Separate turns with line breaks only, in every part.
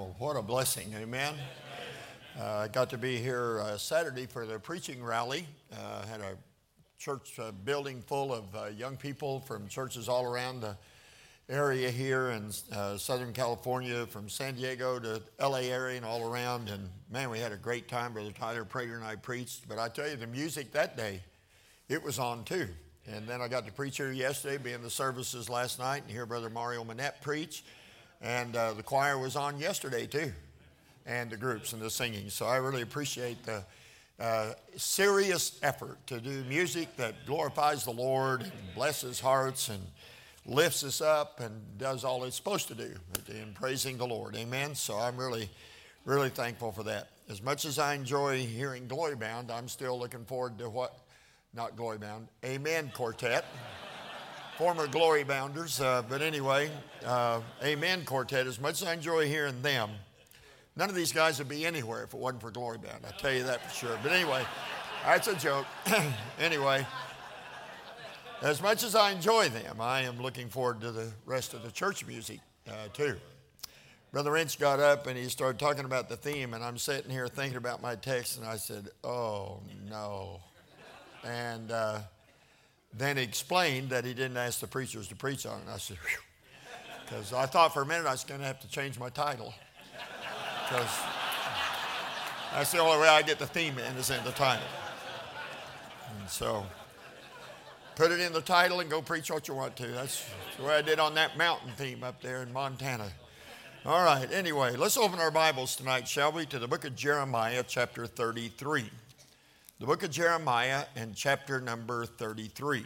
Well, what a blessing, amen. I got to be here Saturday for the preaching rally. Had a church building full of young people from churches all around the area here in Southern California, from San Diego to LA area and all around. And man, we had a great time. Brother Tyler Prater and I preached. But I tell you, the music that day, it was on too. And then I got to preach here yesterday, be in the services last night, and hear Brother Mario Manette preach. And the choir was on yesterday too, and the groups and the singing. So I really appreciate the serious effort to do music that glorifies the Lord and blesses hearts and lifts us up and does all it's supposed to do in praising the Lord. Amen. So I'm really thankful for that. As much as I enjoy hearing Glory Bound, I'm still looking forward to not Glory Bound, Amen Quartet. Former Glory Bounders, but anyway, Amen Quartet. As much as I enjoy hearing them, none of these guys would be anywhere if it wasn't for Glory Bound. I'll tell you that for sure. But anyway, that's a joke. Anyway, as much as I enjoy them, I am looking forward to the rest of the church music too. Brother Inch got up and he started talking about the theme, and I'm sitting here thinking about my text, and I said, "Oh no," and then he explained that he didn't ask the preachers to preach on it. I said, "Whew," because I thought for a minute I was going to have to change my title, because that's the only way I get the theme in is in the title. And so put it in the title and go preach what you want to. That's the way I did on that mountain theme up there in Montana. All right, anyway, let's open our Bibles tonight, shall we, to the book of Jeremiah, chapter 33. The book of Jeremiah and chapter number 33.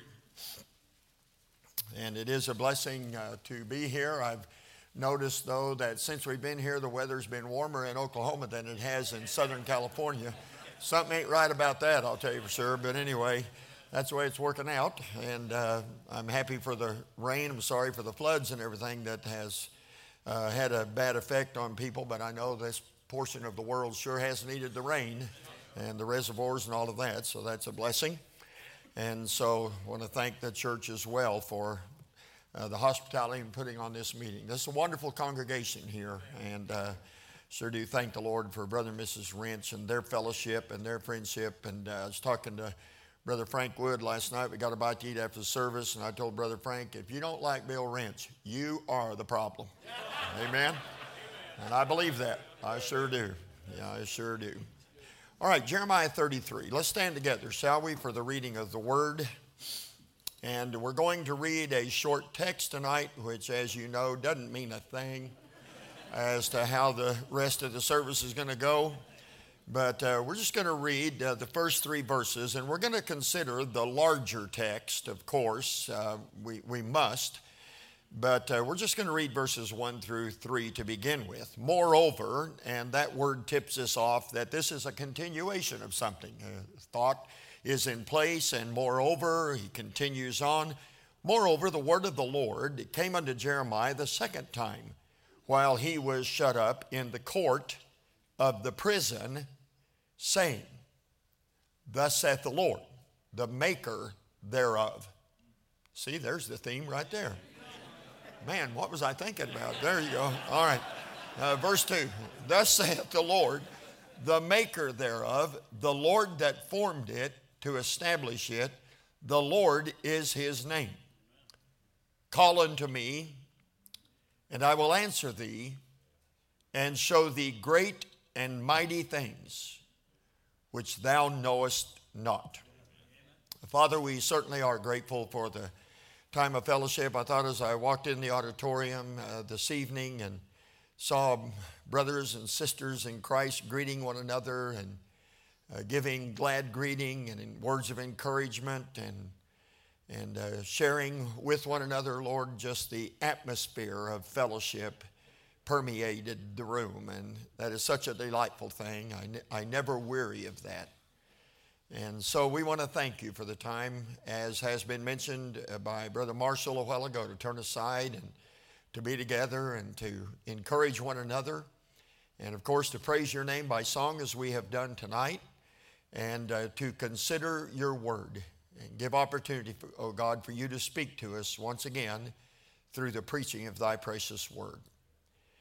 And it is a blessing to be here. I've noticed, though, that since we've been here, the weather's been warmer in Oklahoma than it has in Southern California. Something ain't right about that, I'll tell you for sure. But anyway, that's the way it's working out. And I'm happy for the rain. I'm sorry for the floods and everything that has had a bad effect on people. But I know this portion of the world sure has needed the rain and the reservoirs and all of that, so that's a blessing. And so I want to thank the church as well for the hospitality and putting on this meeting. This is a wonderful congregation here, and sure do thank the Lord for Brother and Mrs. Wrench and their fellowship and their friendship. And I was talking to Brother Frank Wood last night. We got a bite to eat after the service, and I told Brother Frank, if you don't like Bill Wrench, you are the problem. Amen? And I believe that. I sure do. Yeah, I sure do. All right, Jeremiah 33. Let's stand together, shall we, for the reading of the Word. And we're going to read a short text tonight, which, as you know, doesn't mean a thing as to how the rest of the service is going to go. But we're just going to read the first three verses, and we're going to consider the larger text, of course. We must. But we're just going to read verses 1 through 3 to begin with. Moreover, and that word tips us off that this is a continuation of something. Thought is in place, and moreover, he continues on. Moreover, the word of the Lord came unto Jeremiah the second time, while he was shut up in the court of the prison, saying, Thus saith the Lord, the maker thereof. See, there's the theme right there. Man, what was I thinking about? There you go. All right. Verse 2. Thus saith the Lord, the maker thereof, the Lord that formed it to establish it, the Lord is his name. Call unto me, and I will answer thee, and show thee great and mighty things, which thou knowest not. Father, we certainly are grateful for the time of fellowship. I thought as I walked in the auditorium this evening and saw brothers and sisters in Christ greeting one another and giving glad greeting and words of encouragement and sharing with one another, Lord, just the atmosphere of fellowship permeated the room, and that is such a delightful thing. I never weary of that. And so we want to thank you for the time, as has been mentioned by Brother Marshall a while ago, to turn aside and to be together and to encourage one another. And, of course, to praise your name by song as we have done tonight, and to consider your word and give opportunity, oh God, for you to speak to us once again through the preaching of thy precious word.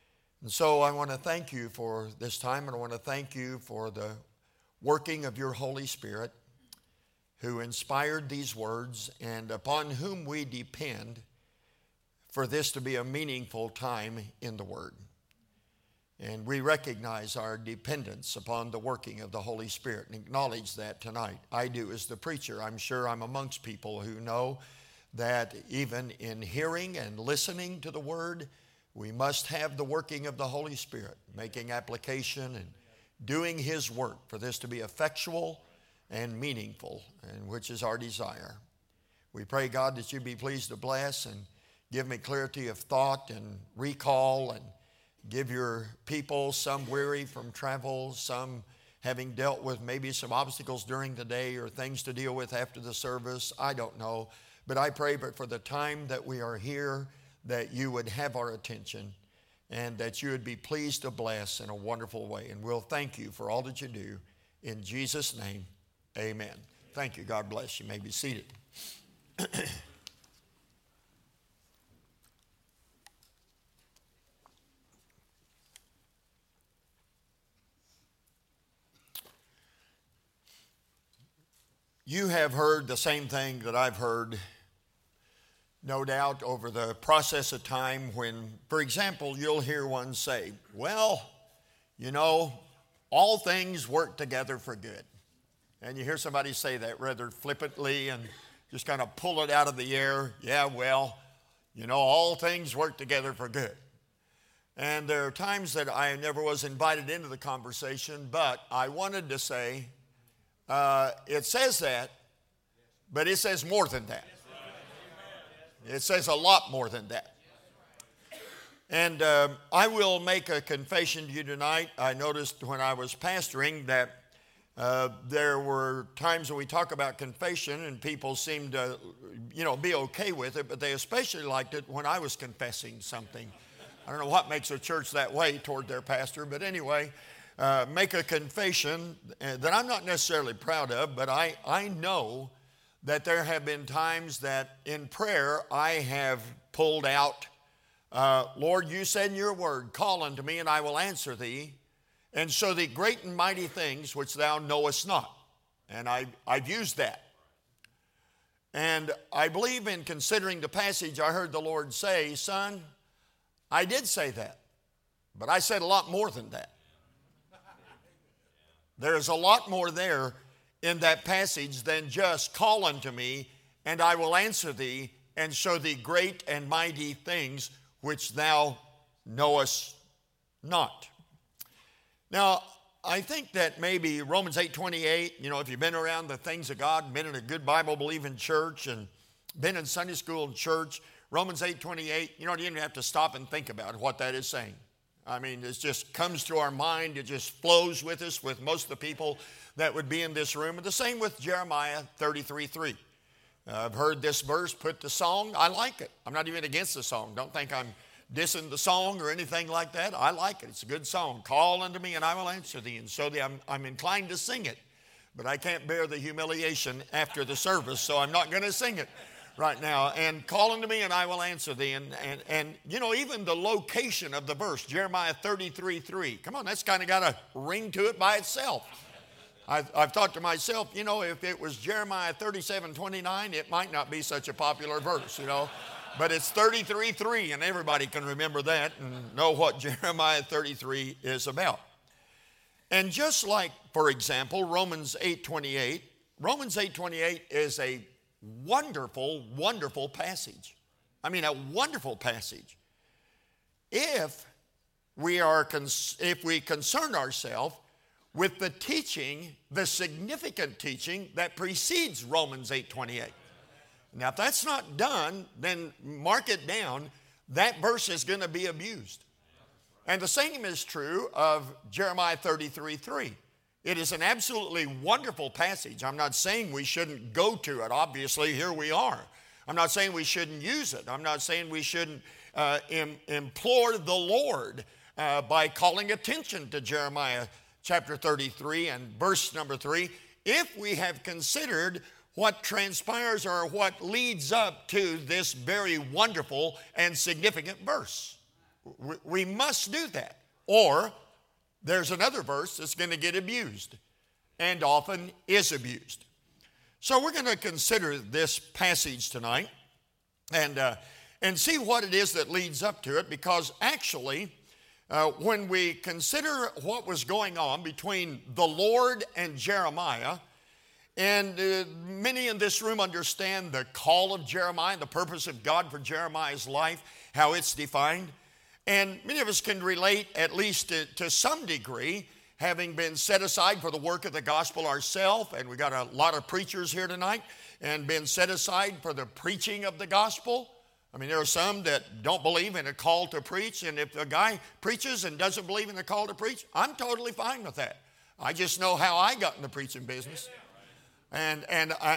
And so I want to thank you for this time, and I want to thank you for the working of your Holy Spirit who inspired these words and upon whom we depend for this to be a meaningful time in the Word. And we recognize our dependence upon the working of the Holy Spirit and acknowledge that tonight. I do as the preacher. I'm sure I'm amongst people who know that even in hearing and listening to the Word, we must have the working of the Holy Spirit, making application and doing His work for this to be effectual and meaningful, and which is our desire. We pray, God, that you be pleased to bless and give me clarity of thought and recall, and give your people, some weary from travel, some having dealt with maybe some obstacles during the day or things to deal with after the service. I don't know. But I pray but for the time that we are here, that you would have our attention and that you would be pleased to bless in a wonderful way. And we'll thank you for all that you do. In Jesus' name, amen. Thank you. God bless you. You may be seated. You have heard the same thing that I've heard, no doubt, over the process of time when, for example, you'll hear one say, well, you know, all things work together for good. And you hear somebody say that rather flippantly and just kind of pull it out of the air. Yeah, well, you know, all things work together for good. And there are times that I never was invited into the conversation, but I wanted to say, it says that, but it says more than that. It says a lot more than that. And I will make a confession to you tonight. I noticed when I was pastoring that there were times when we talk about confession and people seemed to, be okay with it, but they especially liked it when I was confessing something. I don't know what makes a church that way toward their pastor, but anyway, make a confession that I'm not necessarily proud of, but I know that there have been times that in prayer I have pulled out, Lord, you said in your word, call unto me and I will answer thee, and show thee great and mighty things which thou knowest not. And I've used that. And I believe in considering the passage, I heard the Lord say, son, I did say that, but I said a lot more than that. There's a lot more there in that passage than just call unto me and I will answer thee and show thee great and mighty things which thou knowest not. Now, I think that maybe Romans 8:28, if you've been around the things of God, been in a good Bible-believing church and been in Sunday school and church, Romans 8:28, you don't even have to stop and think about what that is saying. I mean, it just comes to our mind. It just flows with us, with most of the people that would be in this room. And the same with Jeremiah 33:3. I've heard this verse put to song. I like it. I'm not even against the song. Don't think I'm dissing the song or anything like that. I like it. It's a good song. Call unto me and I will answer thee. And so I'm inclined to sing it. But I can't bear the humiliation after the service, so I'm not going to sing it right now. And call unto me and I will answer thee. And even the location of the verse, Jeremiah 33:3. Come on, that's kind of got a ring to it by itself. I've thought to myself, if it was Jeremiah 37:29, it might not be such a popular verse, But it's 33:3, and everybody can remember that and know what Jeremiah 33 is about. And just like, for example, Romans 8:28 is a wonderful, wonderful passage. I mean, a wonderful passage. If we concern ourselves with the teaching, the significant teaching that precedes Romans 8:28. Now, if that's not done, then mark it down. That verse is going to be abused. And the same is true of Jeremiah 33:3. It is an absolutely wonderful passage. I'm not saying we shouldn't go to it. Obviously, here we are. I'm not saying we shouldn't use it. I'm not saying we shouldn't implore the Lord by calling attention to Jeremiah chapter 33 and verse number 3, if we have considered what transpires or what leads up to this very wonderful and significant verse. We must do that. Or there's another verse that's going to get abused and often is abused. So we're going to consider this passage tonight and see what it is that leads up to it, because actually when we consider what was going on between the Lord and Jeremiah, and many in this room understand the call of Jeremiah, the purpose of God for Jeremiah's life, how it's defined. And many of us can relate, at least to some degree, having been set aside for the work of the gospel ourselves, and we got a lot of preachers here tonight, and been set aside for the preaching of the gospel. I mean, there are some that don't believe in a call to preach, and if a guy preaches and doesn't believe in a call to preach, I'm totally fine with that. I just know how I got in the preaching business. And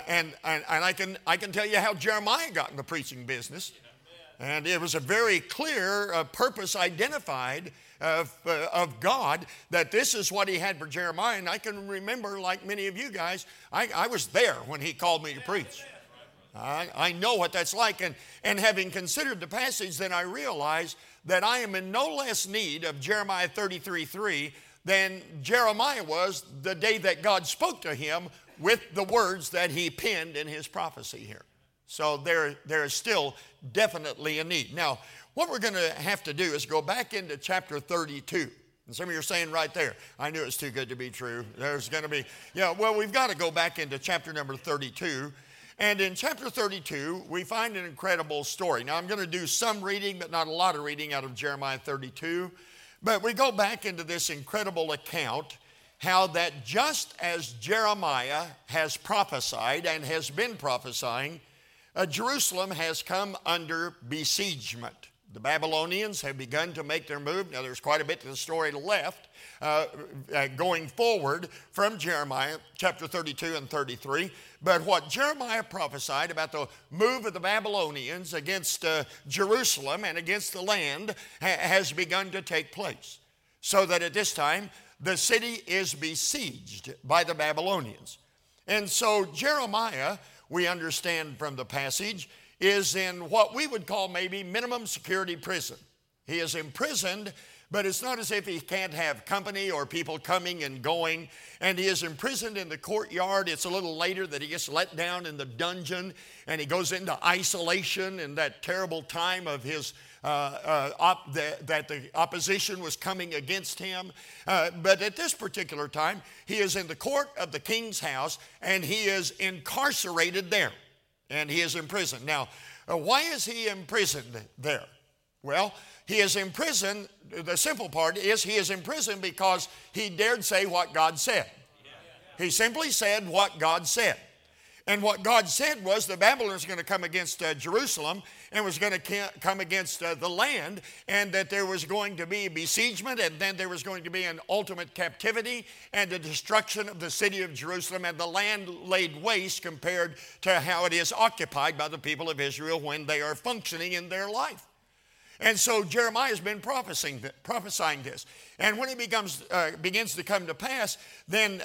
I can tell you how Jeremiah got in the preaching business. And it was a very clear purpose identified of God, that this is what he had for Jeremiah. And I can remember, like many of you guys, I was there when he called me to preach. I know what that's like. And having considered the passage, then I realized that I am in no less need of Jeremiah 33:3 than Jeremiah was the day that God spoke to him with the words that he penned in his prophecy here. So there is still definitely a need. Now, what we're going to have to do is go back into chapter 32. And some of you are saying right there, I knew it's too good to be true. There's going to be, we've got to go back into chapter number 32. And in chapter 32, we find an incredible story. Now, I'm going to do some reading, but not a lot of reading out of Jeremiah 32. But we go back into this incredible account, how that just as Jeremiah has prophesied and has been prophesying, Jerusalem has come under besiegement. The Babylonians have begun to make their move. Now, there's quite a bit to the story left going forward from Jeremiah chapter 32 and 33. But what Jeremiah prophesied about the move of the Babylonians against Jerusalem and against the land has begun to take place. So that at this time, the city is besieged by the Babylonians. And so Jeremiah, we understand from the passage, is in what we would call maybe minimum security prison. He is imprisoned, but it's not as if he can't have company or people coming and going. And he is imprisoned in the courtyard. It's a little later that he gets let down in the dungeon, and he goes into isolation in that terrible time of his that the opposition was coming against him. But at this particular time, he is in the court of the king's house, and he is incarcerated there, and he is imprisoned. Now, why is he imprisoned there? Well, he is imprisoned, the simple part is he is imprisoned because he dared say what God said. He simply said what God said. And what God said was the Babylonians were going to come against Jerusalem and was going to come against the land, and that there was going to be besiegement, and then there was going to be an ultimate captivity and the destruction of the city of Jerusalem, and the land laid waste compared to how it is occupied by the people of Israel when they are functioning in their life. And so Jeremiah has been prophesying this. And when it begins to come to pass, then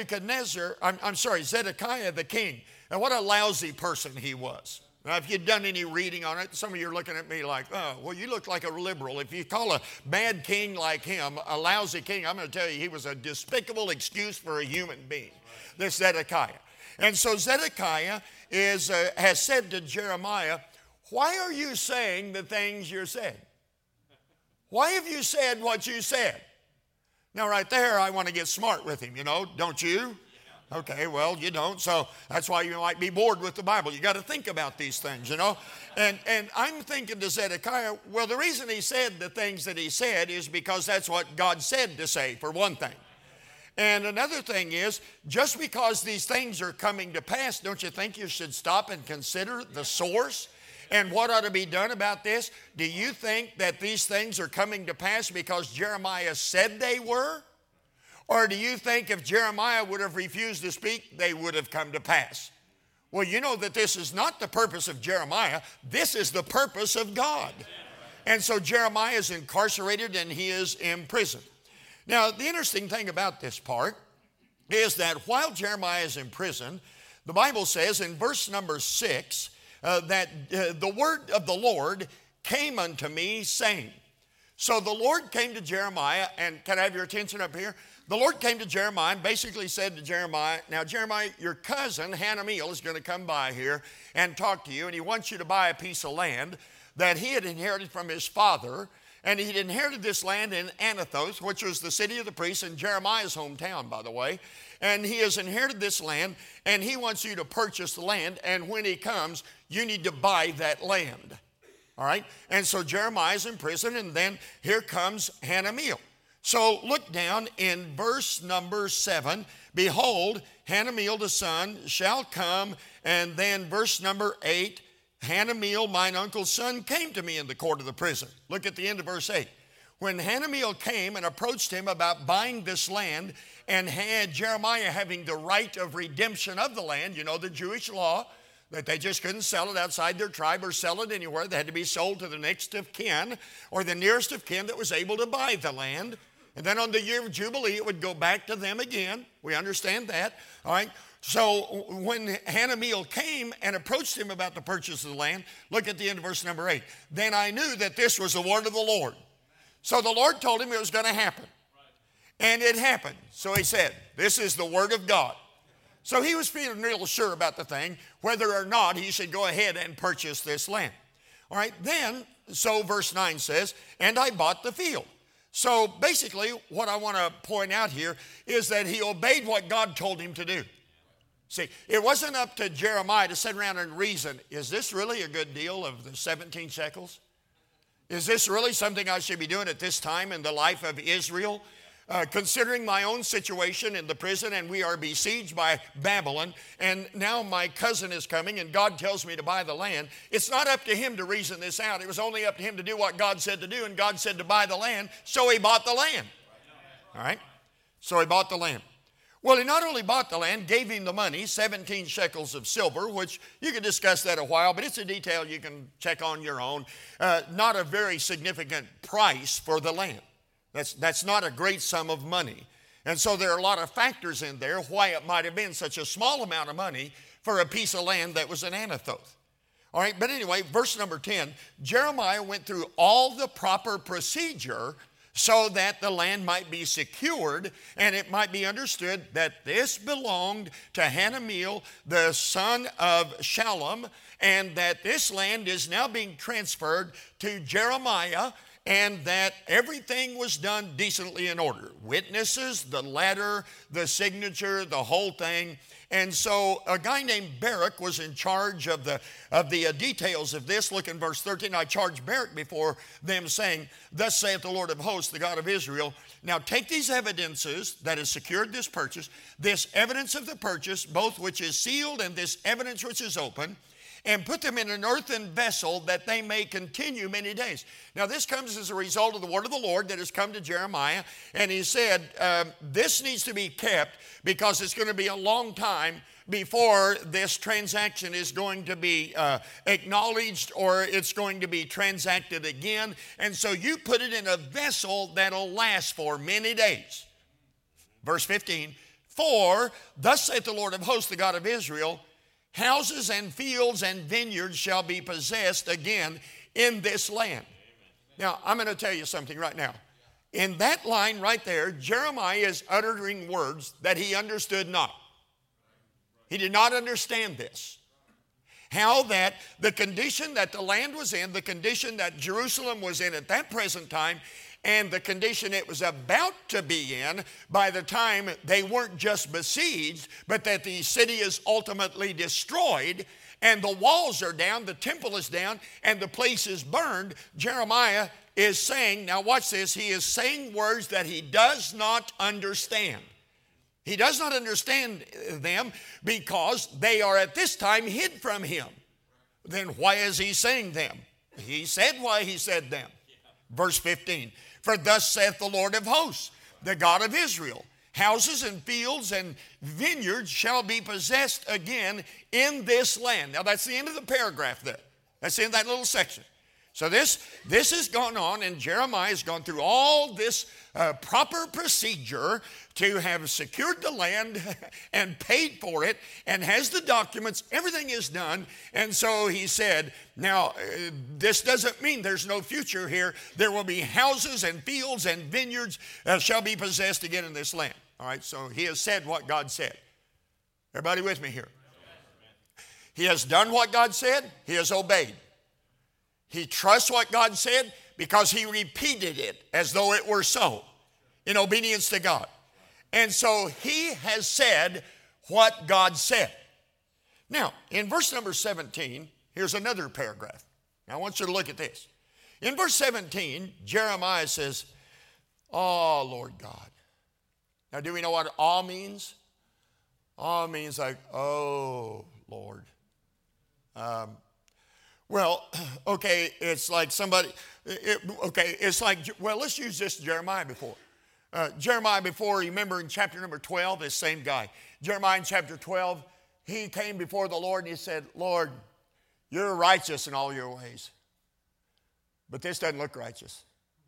Zedekiah the king, and what a lousy person he was. Now, if you've done any reading on it, some of you are looking at me like, oh, well, you look like a liberal. If you call a bad king like him a lousy king, I'm going to tell you he was a despicable excuse for a human being, this Zedekiah. And so Zedekiah has said to Jeremiah, why are you saying the things you said? Why have you said what you said? Now, right there, I want to get smart with him, don't you? Okay, well, you don't, so that's why you might be bored with the Bible. You got to think about these things, And I'm thinking to Zedekiah, well, the reason he said the things that he said is because that's what God said to say, for one thing. And another thing is, just because these things are coming to pass, don't you think you should stop and consider the source and what ought to be done about this? Do you think that these things are coming to pass because Jeremiah said they were? Or do you think if Jeremiah would have refused to speak, they would have come to pass? Well, you know that this is not the purpose of Jeremiah. This is the purpose of God. And so Jeremiah is incarcerated and he is imprisoned. Now, the interesting thing about this part is that while Jeremiah is in prison, the Bible says in verse number 6, that the word of the Lord came unto me, saying. So the Lord came to Jeremiah, and can I have your attention up here? The Lord came to Jeremiah and basically said to Jeremiah, now Jeremiah, your cousin Hanamiel is going to come by here and talk to you, and he wants you to buy a piece of land that he had inherited from his father, and he'd inherited this land in Anathoth, which was the city of the priests in Jeremiah's hometown, by the way. And he has inherited this land, and he wants you to purchase the land, and when he comes, you need to buy that land. All right? And so Jeremiah's in prison, and then here comes Hanamiel. So look down in verse number 7. Behold, Hanamiel the son shall come, and then verse number 8, Hanamiel, mine uncle's son, came to me in the court of the prison. Look at the end of verse 8. When Hanamiel came and approached him about buying this land, and had Jeremiah having the right of redemption of the land, you know the Jewish law, that they just couldn't sell it outside their tribe or sell it anywhere. They had to be sold to the next of kin or the nearest of kin that was able to buy the land. And then on the year of Jubilee, it would go back to them again. We understand that, all right? So when Hanamiel came and approached him about the purchase of the land, look at the end of verse number 8. Then I knew that this was the word of the Lord. So the Lord told him it was going to happen. And it happened. So he said, this is the word of God. So he was feeling real sure about the thing, whether or not he should go ahead and purchase this land. All right, then, so verse 9 says, and I bought the field. So basically, what I want to point out here is that he obeyed what God told him to do. See, it wasn't up to Jeremiah to sit around and reason, is this really a good deal of the 17 shekels? Is this really something I should be doing at this time in the life of Israel? Considering my own situation in the prison, and we are besieged by Babylon, and now my cousin is coming and God tells me to buy the land. It's not up to him to reason this out. It was only up to him to do what God said to do, and God said to buy the land, so he bought the land. All right? So he bought the land. Well, he not only bought the land, gave him the money, 17 shekels of silver, which you can discuss that a while, but it's a detail you can check on your own. Not a very significant price for the land. That's not a great sum of money. And so there are a lot of factors in there why it might have been such a small amount of money for a piece of land that was in Anathoth. All right, but anyway, verse number 10, Jeremiah went through all the proper procedure so that the land might be secured and it might be understood that this belonged to Hanamiel, the son of Shallum, and that this land is now being transferred to Jeremiah, and that everything was done decently in order. Witnesses, the letter, the signature, the whole thing. And so a guy named Barak was in charge of the details of this. Look in verse 13. I charged Barak before them, saying, thus saith the Lord of hosts, the God of Israel, now take these evidences that has secured this purchase, this evidence of the purchase, both which is sealed and this evidence which is open, and put them in an earthen vessel that they may continue many days. Now this comes as a result of the word of the Lord that has come to Jeremiah. And he said, this needs to be kept because it's going to be a long time before this transaction is going to be acknowledged or it's going to be transacted again. And so you put it in a vessel that'll last for many days. Verse 15, for thus saith the Lord of hosts, the God of Israel, houses and fields and vineyards shall be possessed again in this land. Now, I'm going to tell you something right now. In that line right there, Jeremiah is uttering words that he understood not. He did not understand this. How that the condition that the land was in, the condition that Jerusalem was in at that present time, and the condition it was about to be in by the time they weren't just besieged, but that the city is ultimately destroyed and the walls are down, the temple is down, and the place is burned. Jeremiah is saying, now watch this, he is saying words that he does not understand. He does not understand them because they are at this time hid from him. Then why is he saying them? He said why he said them. Verse 15, for thus saith the Lord of hosts, the God of Israel, houses and fields and vineyards shall be possessed again in this land. Now that's the end of the paragraph there. That's the end of that little section. So this has gone on, and Jeremiah has gone through all this proper procedure to have secured the land and paid for it and has the documents. Everything is done. And so he said, now, this doesn't mean there's no future here. There will be houses and fields and vineyards shall be possessed again in this land. All right, so he has said what God said. Everybody with me here? He has done what God said. He has obeyed. He trusts what God said because he repeated it as though it were so in obedience to God. And so he has said what God said. Now, in verse number 17, here's another paragraph. Now, I want you to look at this. In verse 17, Jeremiah says, "Oh, Lord God." Now, do we know what awe means? Awe means like, "Oh, Lord." Well, okay, it's like somebody, it's like, well, let's use this Jeremiah before. Jeremiah before, remember in chapter number 12, this same guy. Jeremiah in chapter 12, he came before the Lord and he said, "Lord, you're righteous in all your ways. But this doesn't look righteous."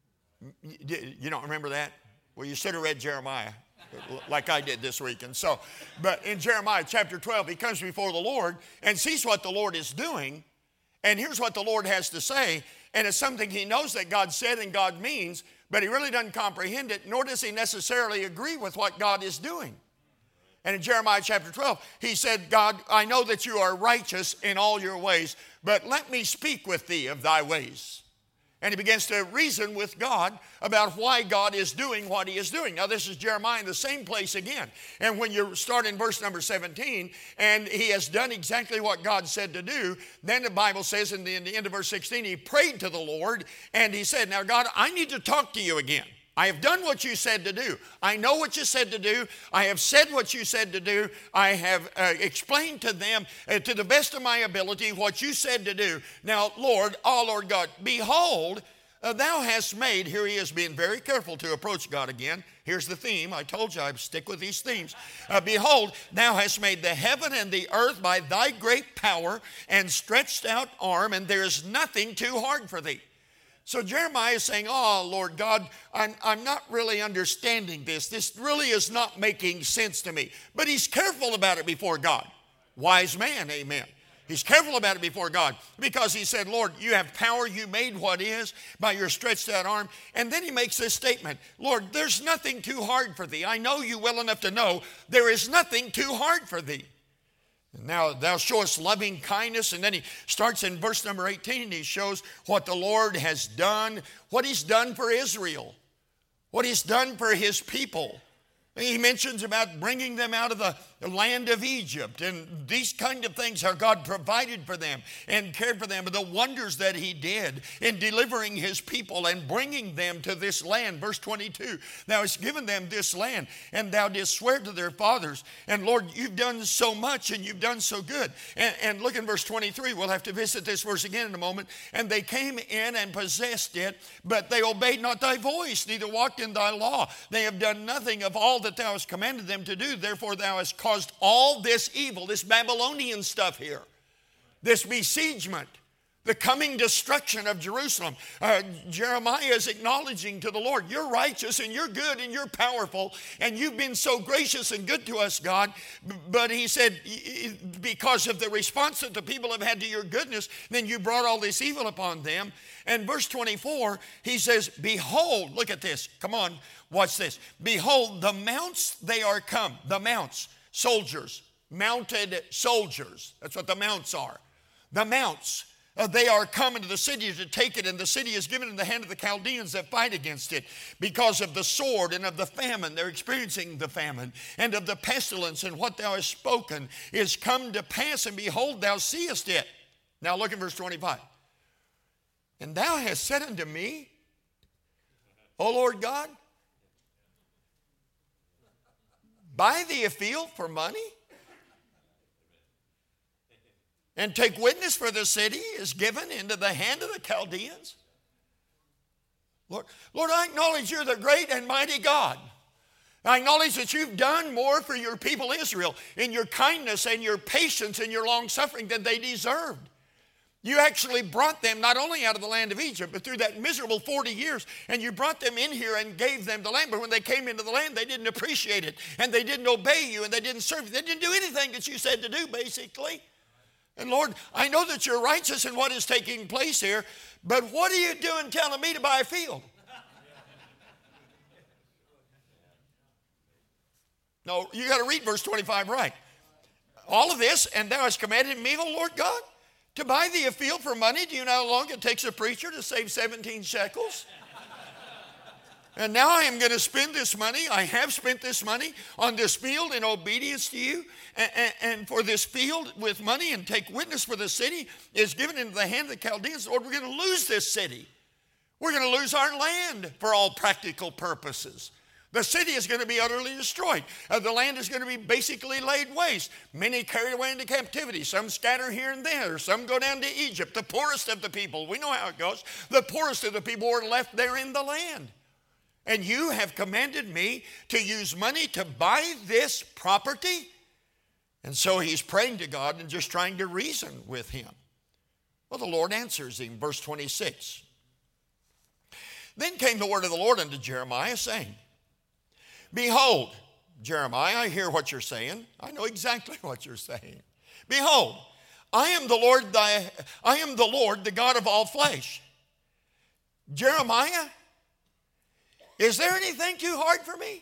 You don't remember that? Well, you should have read Jeremiah like I did this week. And so, but in Jeremiah chapter 12, he comes before the Lord and sees what the Lord is doing. And here's what the Lord has to say, and it's something he knows that God said and God means, but he really doesn't comprehend it, nor does he necessarily agree with what God is doing. And in Jeremiah chapter 12, he said, "God, I know that you are righteous in all your ways, but let me speak with thee of thy ways." And he begins to reason with God about why God is doing what he is doing. Now, this is Jeremiah in the same place again. And when you start in verse number 17, and he has done exactly what God said to do, then the Bible says in the end of verse 16, he prayed to the Lord, and he said, "Now, God, I need to talk to you again. I have done what you said to do. I know what you said to do. I have said what you said to do. I have explained to them to the best of my ability what you said to do. Now, Lord, oh Lord God, behold, thou hast made," here he is being very careful to approach God again. Here's the theme. I told you I'd stick with these themes. "Behold, thou hast made the heaven and the earth by thy great power and stretched out arm, and there is nothing too hard for thee." So Jeremiah is saying, "Oh, Lord God, I'm not really understanding this. This really is not making sense to me." But he's careful about it before God. Wise man, amen. He's careful about it before God because he said, "Lord, you have power. You made what is by your stretched out arm." And then he makes this statement, "Lord, there's nothing too hard for thee. I know you well enough to know there is nothing too hard for thee. Now thou showest loving kindness." And then he starts in verse number 18 and he shows what the Lord has done, what he's done for Israel, what he's done for his people. He mentions about bringing them out of the land of Egypt, and these kind of things, how God provided for them and cared for them, and the wonders that he did in delivering his people and bringing them to this land. Verse 22, "Thou hast given them this land, and thou didst swear to their fathers." And Lord, you've done so much and you've done so good. And look in verse 23. We'll have to visit this verse again in a moment. "And they came in and possessed it, but they obeyed not thy voice, neither walked in thy law. They have done nothing of all that thou hast commanded them to do. Therefore thou hast caused all this evil," this Babylonian stuff here, this besiegement, the coming destruction of Jerusalem. Jeremiah is acknowledging to the Lord, "You're righteous and you're good and you're powerful and you've been so gracious and good to us, God." But he said, because of the response that the people have had to your goodness, then you brought all this evil upon them. And verse 24, he says, "Behold," look at this. Come on, watch this. "Behold, the mounts, they are come." The mounts, soldiers, mounted soldiers. That's what the mounts are. The mounts. They are come into the city to take it, and the city is given in the hand of the Chaldeans that fight against it because of the sword and of the famine. They're experiencing the famine and of the pestilence, and what thou hast spoken is come to pass, and behold, thou seest it." Now look at verse 25. "And thou hast said unto me, O Lord God, buy thee a field for money, and take witness, for the city is given into the hand of the Chaldeans." Lord, I acknowledge you're the great and mighty God. I acknowledge that you've done more for your people Israel in your kindness and your patience and your long suffering than they deserved. You actually brought them not only out of the land of Egypt, but through that miserable 40 years, and you brought them in here and gave them the land. But when they came into the land, they didn't appreciate it, and they didn't obey you, and they didn't serve you. They didn't do anything that you said to do, basically. And Lord, I know that you're righteous in what is taking place here, but what are you doing telling me to buy a field? No, you got to read verse 25 right. All of this, and thou hast commanded me, O Lord God, to buy thee a field for money. Do you know how long it takes a preacher to save 17 shekels? And now I am going to spend this money. I have spent this money on this field in obedience to you. And for this field with money, and take witness for the city is given into the hand of the Chaldeans. Lord, we're going to lose this city. We're going to lose our land for all practical purposes. The city is going to be utterly destroyed. The land is going to be basically laid waste. Many carried away into captivity. Some scatter here and there. Some go down to Egypt. The poorest of the people, we know how it goes. The poorest of the people were left there in the land. And you have commanded me to use money to buy this property? And so he's praying to God and just trying to reason with him. Well, the Lord answers him, verse 26. Then came the word of the Lord unto Jeremiah, saying, Behold, Jeremiah, I hear what you're saying. I know exactly what you're saying. Behold, I am the Lord, the God of all flesh. Jeremiah, is there anything too hard for me?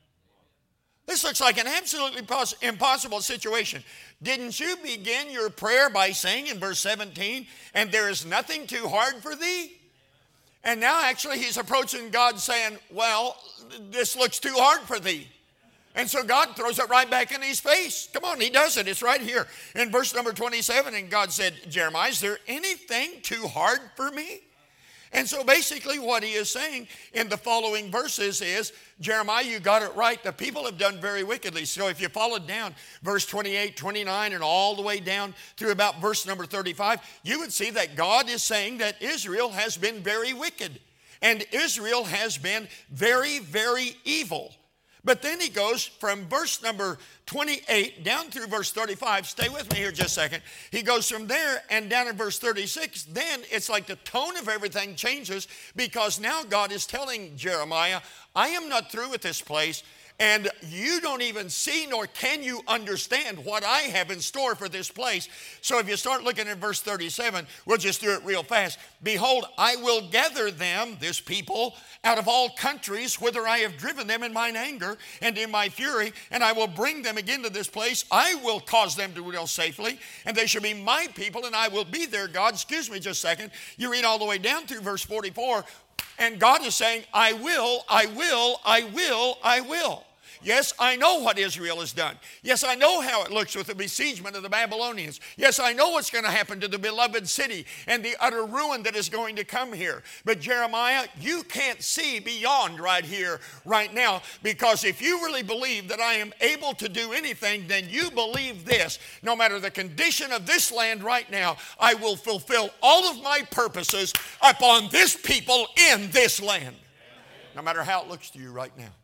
This looks like an absolutely impossible situation. Didn't you begin your prayer by saying in verse 17, and there is nothing too hard for thee? And now actually he's approaching God saying, well, this looks too hard for thee. And so God throws it right back in his face. Come on, he does it. It's right here in verse number 27. And God said, Jeremiah, is there anything too hard for me? And so basically what he is saying in the following verses is, Jeremiah, you got it right. The people have done very wickedly. So if you followed down verse 28, 29, and all the way down through about verse number 35, you would see that God is saying that Israel has been very wicked. And Israel has been very, very evil. But then he goes from verse number 28 down through verse 35. Stay with me here just a second. He goes from there and down in verse 36. Then it's like the tone of everything changes, because now God is telling Jeremiah, I am not through with this place. And you don't even see nor can you understand what I have in store for this place. So if you start looking at verse 37, we'll just do it real fast. Behold, I will gather them, this people, out of all countries whither I have driven them in mine anger and in my fury, and I will bring them again to this place. I will cause them to dwell safely, and they shall be my people, and I will be their God. Excuse me just a second. You read all the way down through verse 44, and God is saying, I will, I will, I will, I will. Yes, I know what Israel has done. Yes, I know how it looks with the besiegement of the Babylonians. Yes, I know what's going to happen to the beloved city and the utter ruin that is going to come here. But Jeremiah, you can't see beyond right here, right now, because if you really believe that I am able to do anything, then you believe this. No matter the condition of this land right now, I will fulfill all of my purposes upon this people in this land. No matter how it looks to you right now.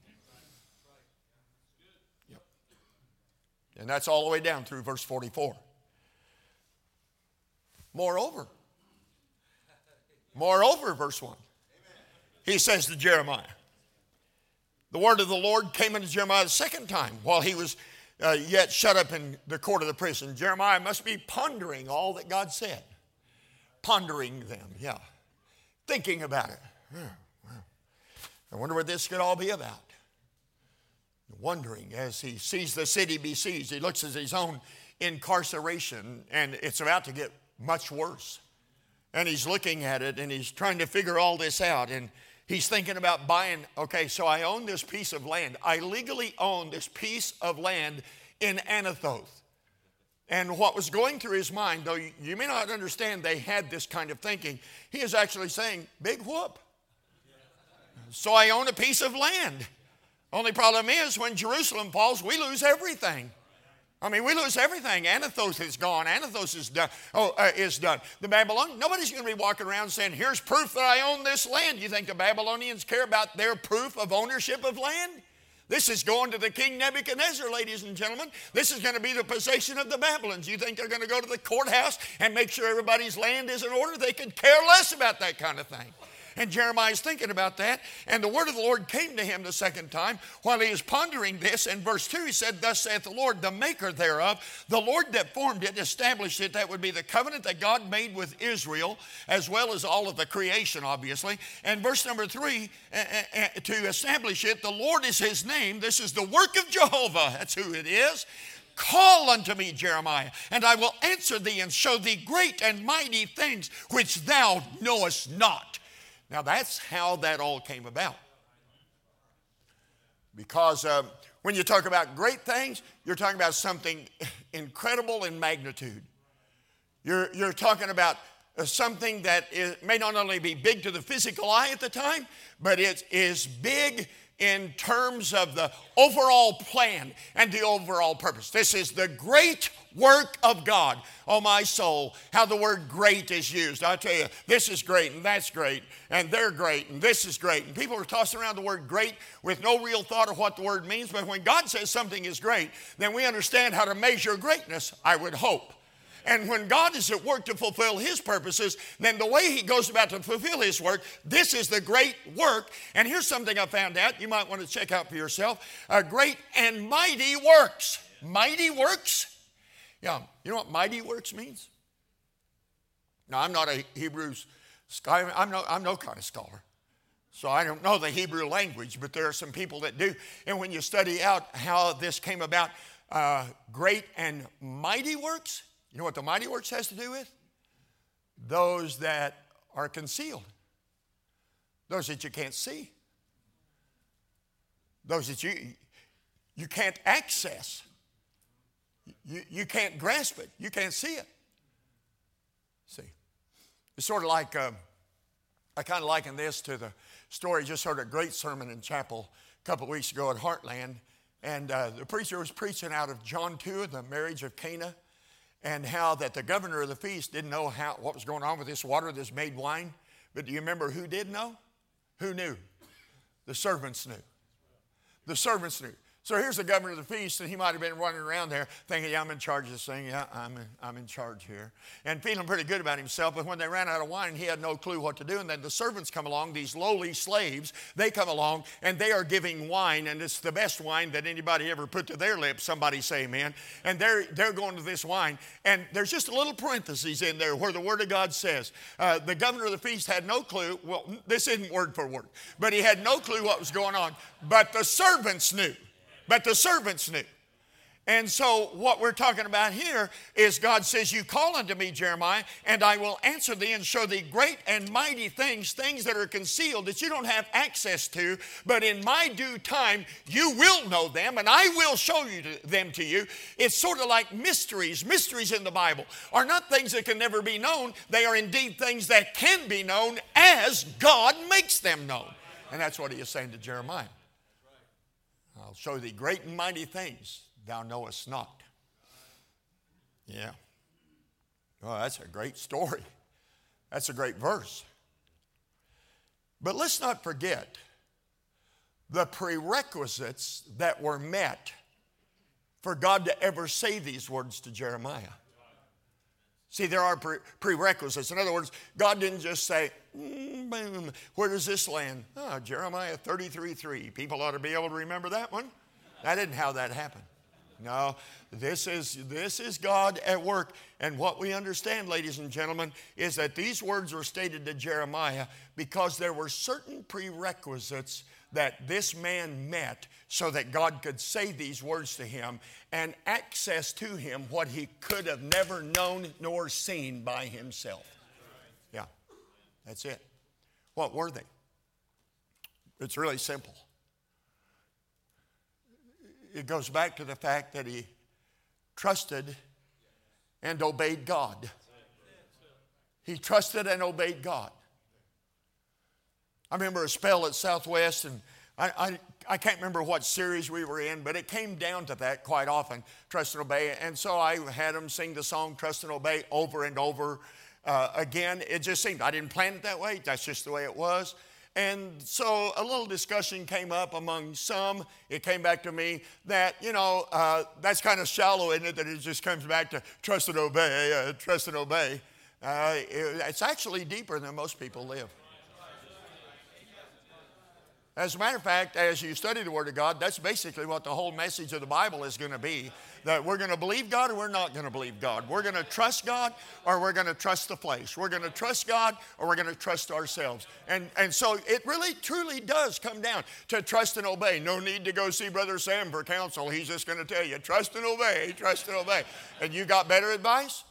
And that's all the way down through verse 44. Moreover, verse 1, he says to Jeremiah, the word of the Lord came unto Jeremiah the second time while he was yet shut up in the court of the prison. Jeremiah must be pondering all that God said. Pondering them, yeah. Thinking about it. I wonder what this could all be about. Wondering as he sees the city besieged. He looks at his own incarceration, and it's about to get much worse. And he's looking at it, and he's trying to figure all this out. And he's thinking about buying, okay, so I own this piece of land. I legally own this piece of land in Anathoth. And what was going through his mind, though you may not understand they had this kind of thinking, he is actually saying, big whoop. So I own a piece of land. Only problem is when Jerusalem falls, we lose everything. I mean, we lose everything. Anathoth is gone. Anathoth is done. Is done. The Babylonians, nobody's going to be walking around saying, here's proof that I own this land. You think the Babylonians care about their proof of ownership of land? This is going to the King Nebuchadnezzar, ladies and gentlemen. This is going to be the possession of the Babylons. You think they're going to go to the courthouse and make sure everybody's land is in order? They could care less about that kind of thing. And Jeremiah's thinking about that. And the word of the Lord came to him the second time while he was pondering this. In verse 2, he said, thus saith the Lord, the maker thereof, the Lord that formed it, established it. That would be the covenant that God made with Israel, as well as all of the creation, obviously. And verse number 3, to establish it, the Lord is his name. This is the work of Jehovah. That's who it is. Call unto me, Jeremiah, and I will answer thee and show thee great and mighty things which thou knowest not. Now, that's how that all came about. Because when you talk about great things, you're talking about something incredible in magnitude. You're talking about something that may not only be big to the physical eye at the time, but it is big in terms of the overall plan and the overall purpose. This is the great work of God. Oh, my soul, how the word great is used. I tell you, this is great and that's great and they're great and this is great. And people are tossing around the word great with no real thought of what the word means. But when God says something is great, then we understand how to measure greatness, I would hope. And when God is at work to fulfill his purposes, then the way he goes about to fulfill his work, this is the great work. And here's something I found out you might want to check out for yourself. Great and mighty works. Mighty works? Yeah, you know what mighty works means? Now, I'm not a Hebrew scholar. I'm no kind of scholar. So I don't know the Hebrew language, but there are some people that do. And when you study out how this came about, great and mighty works, you know what the mighty works has to do with? Those that are concealed. Those that you can't see. Those that you can't access. You can't grasp it. You can't see it. See, it's sort of like, I kind of liken this to the story, just heard a great sermon in chapel a couple of weeks ago at Heartland. And the preacher was preaching out of John 2, the marriage of Cana. And how that the governor of the feast didn't know what was going on with this water that's made wine. But do you remember who did know? Who knew? The servants knew. The servants knew. So here's the governor of the feast, and he might have been running around there thinking, yeah, I'm in charge of this thing. Yeah, I'm in charge here. And feeling pretty good about himself. But when they ran out of wine, he had no clue what to do. And then the servants come along, these lowly slaves. They come along, and they are giving wine. And it's the best wine that anybody ever put to their lips. Somebody say amen. And they're going to this wine. And there's just a little parenthesis in there where the Word of God says, the governor of the feast had no clue. Well, this isn't word for word. But he had no clue what was going on. But the servants knew. But the servants knew. And so what we're talking about here is God says, you call unto me, Jeremiah, and I will answer thee and show thee great and mighty things, things that are concealed that you don't have access to, but in my due time you will know them and I will show them to you. It's sort of like mysteries. Mysteries in the Bible are not things that can never be known. They are indeed things that can be known as God makes them known. And that's what he is saying to Jeremiah. I'll show thee great and mighty things thou knowest not. Yeah. Well, that's a great story. That's a great verse. But let's not forget the prerequisites that were met for God to ever say these words to Jeremiah. See, there are prerequisites. In other words, God didn't just say, where does this land? Oh, Jeremiah 33:3. People ought to be able to remember that one. That isn't how that happened. No, this is God at work. And what we understand, ladies and gentlemen, is that these words were stated to Jeremiah because there were certain prerequisites that this man met so that God could say these words to him and access to him what he could have never known nor seen by himself. Yeah, that's it. What were they? It's really simple. It goes back to the fact that he trusted and obeyed God. He trusted and obeyed God. I remember a spell at Southwest, and I can't remember what series we were in, but it came down to that quite often, trust and obey. And so I had them sing the song Trust and Obey over and over again. It just seemed, I didn't plan it that way. That's just the way it was. And so a little discussion came up among some. It came back to me that, that's kind of shallow, isn't it? That it just comes back to trust and obey, trust and obey. It's actually deeper than most people live. As a matter of fact, as you study the Word of God, that's basically what the whole message of the Bible is going to be. That we're going to believe God or we're not going to believe God. We're going to trust God or we're going to trust the flesh. We're going to trust God or we're going to trust ourselves. And so it really, truly does come down to trust and obey. No need to go see Brother Sam for counsel. He's just going to tell you, trust and obey, trust and obey. And you got better advice?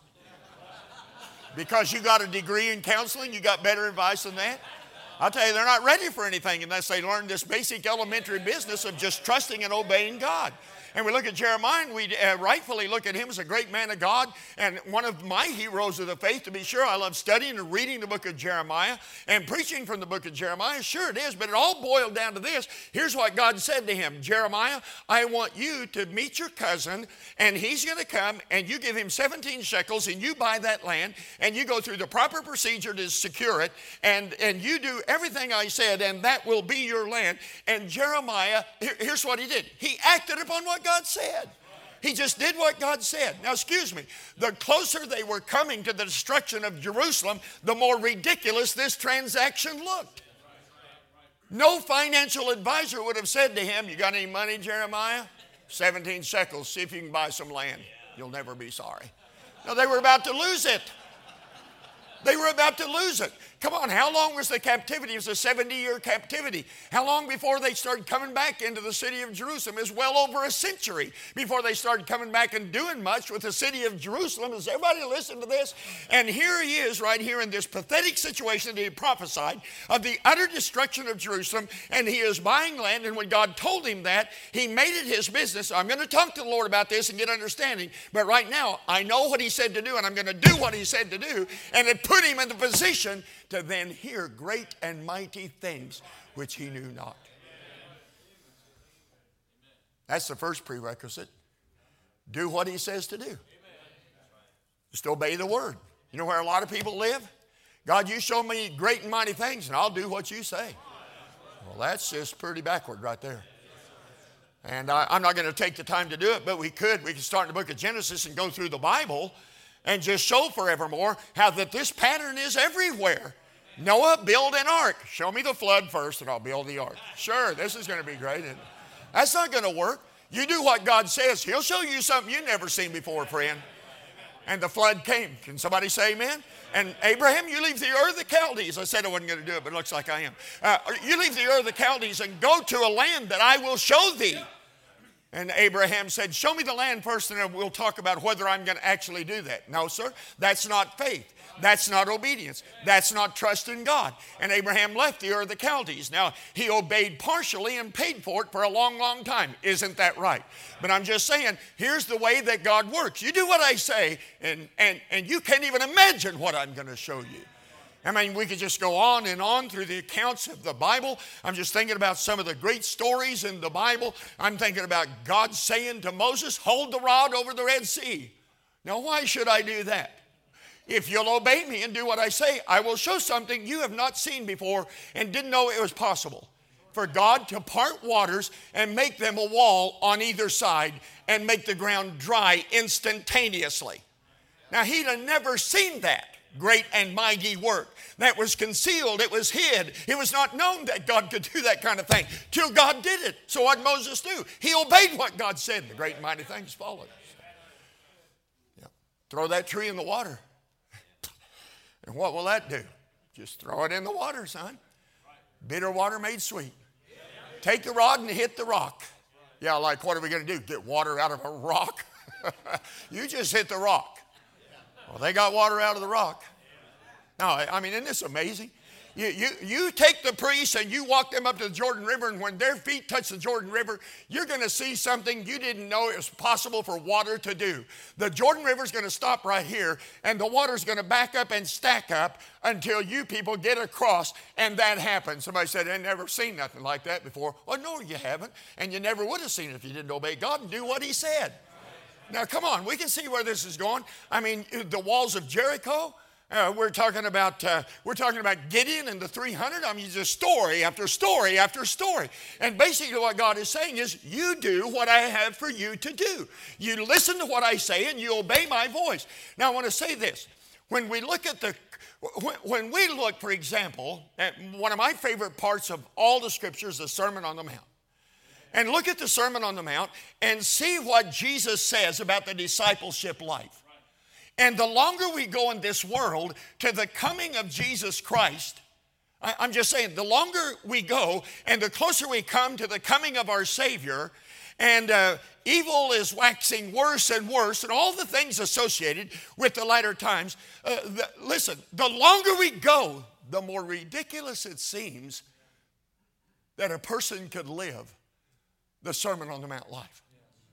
Because you got a degree in counseling, you got better advice than that? I'll tell you, they're not ready for anything unless they learn this basic elementary business of just trusting and obeying God. And we look at Jeremiah, and we rightfully look at him as a great man of God and one of my heroes of the faith, to be sure. I love studying and reading the book of Jeremiah and preaching from the book of Jeremiah. Sure it is, but it all boiled down to this. Here's what God said to him. Jeremiah, I want you to meet your cousin, and he's going to come, and you give him 17 shekels, and you buy that land, and you go through the proper procedure to secure it, and you do everything I said, and that will be your land. And Jeremiah, here's what he did. He acted upon what God said. He just did what God said. Now, excuse me, the closer they were coming to the destruction of Jerusalem, the more ridiculous this transaction looked. No financial advisor would have said to him, you got any money, Jeremiah? 17 shekels, see if you can buy some land. You'll never be sorry. No, they were about to lose it. They were about to lose it. Come on, how long was the captivity? It was a 70-year captivity. How long before they started coming back into the city of Jerusalem? It was well over a century before they started coming back and doing much with the city of Jerusalem. Does everybody listen to this? And here he is right here in this pathetic situation that he prophesied of the utter destruction of Jerusalem, and he is buying land, and when God told him that, he made it his business. I'm going to talk to the Lord about this and get understanding, but right now, I know what he said to do, and I'm going to do what he said to do, and it put him in the position to then hear great and mighty things which he knew not. That's the first prerequisite. Do what he says to do. Just obey the word. You know where a lot of people live? God, you show me great and mighty things and I'll do what you say. Well, that's just pretty backward right there. And I'm not going to take the time to do it, but we could. We could start in the book of Genesis and go through the Bible and just show forevermore how that this pattern is everywhere. Noah, build an ark. Show me the flood first and I'll build the ark. Sure, this is going to be great. That's not going to work. You do what God says. He'll show you something you've never seen before, friend. And the flood came. Can somebody say amen? And Abraham, you leave the Ur of the Chaldees. I said I wasn't going to do it, but it looks like I am. You leave the Ur of the Chaldees and go to a land that I will show thee. And Abraham said, show me the land first and then we'll talk about whether I'm going to actually do that. No, sir, that's not faith. That's not obedience. That's not trust in God. And Abraham left the Ur of the Chaldees. Now, he obeyed partially and paid for it for a long, long time. Isn't that right? But I'm just saying, here's the way that God works. You do what I say, and you can't even imagine what I'm going to show you. I mean, we could just go on and on through the accounts of the Bible. I'm just thinking about some of the great stories in the Bible. I'm thinking about God saying to Moses, hold the rod over the Red Sea. Now, why should I do that? If you'll obey me and do what I say, I will show something you have not seen before and didn't know it was possible. For God to part waters and make them a wall on either side and make the ground dry instantaneously. Now, he'd have never seen that great and mighty work. That was concealed. It was hid. It was not known that God could do that kind of thing till God did it. So what did Moses do? He obeyed what God said. The great and mighty things followed. Yeah. Throw that tree in the water. And what will that do? Just throw it in the water, son. Bitter water made sweet. Take the rod and hit the rock. Yeah, like what are we going to do? Get water out of a rock? You just hit the rock. Well, they got water out of the rock. No, I mean, isn't this amazing? You take the priests and you walk them up to the Jordan River, and when their feet touch the Jordan River, you're going to see something you didn't know it was possible for water to do. The Jordan River is going to stop right here, and the water is going to back up and stack up until you people get across, and that happens. Somebody said, I've never seen nothing like that before. Well, no, you haven't, and you never would have seen it if you didn't obey God and do what he said. Now, come on, we can see where this is going. I mean, the walls of Jericho, We're talking about Gideon and the 300. I mean, just story after story after story. And basically what God is saying is, you do what I have for you to do. You listen to what I say and you obey my voice. Now I want to say this. When we look, for example, at one of my favorite parts of all the scriptures, the Sermon on the Mount. And look at the Sermon on the Mount and see what Jesus says about the discipleship life. And the longer we go in this world to the coming of Jesus Christ, I'm just saying, the longer we go and the closer we come to the coming of our Savior, and evil is waxing worse and worse, and all the things associated with the latter times. Listen, the longer we go, the more ridiculous it seems that a person could live the Sermon on the Mount life.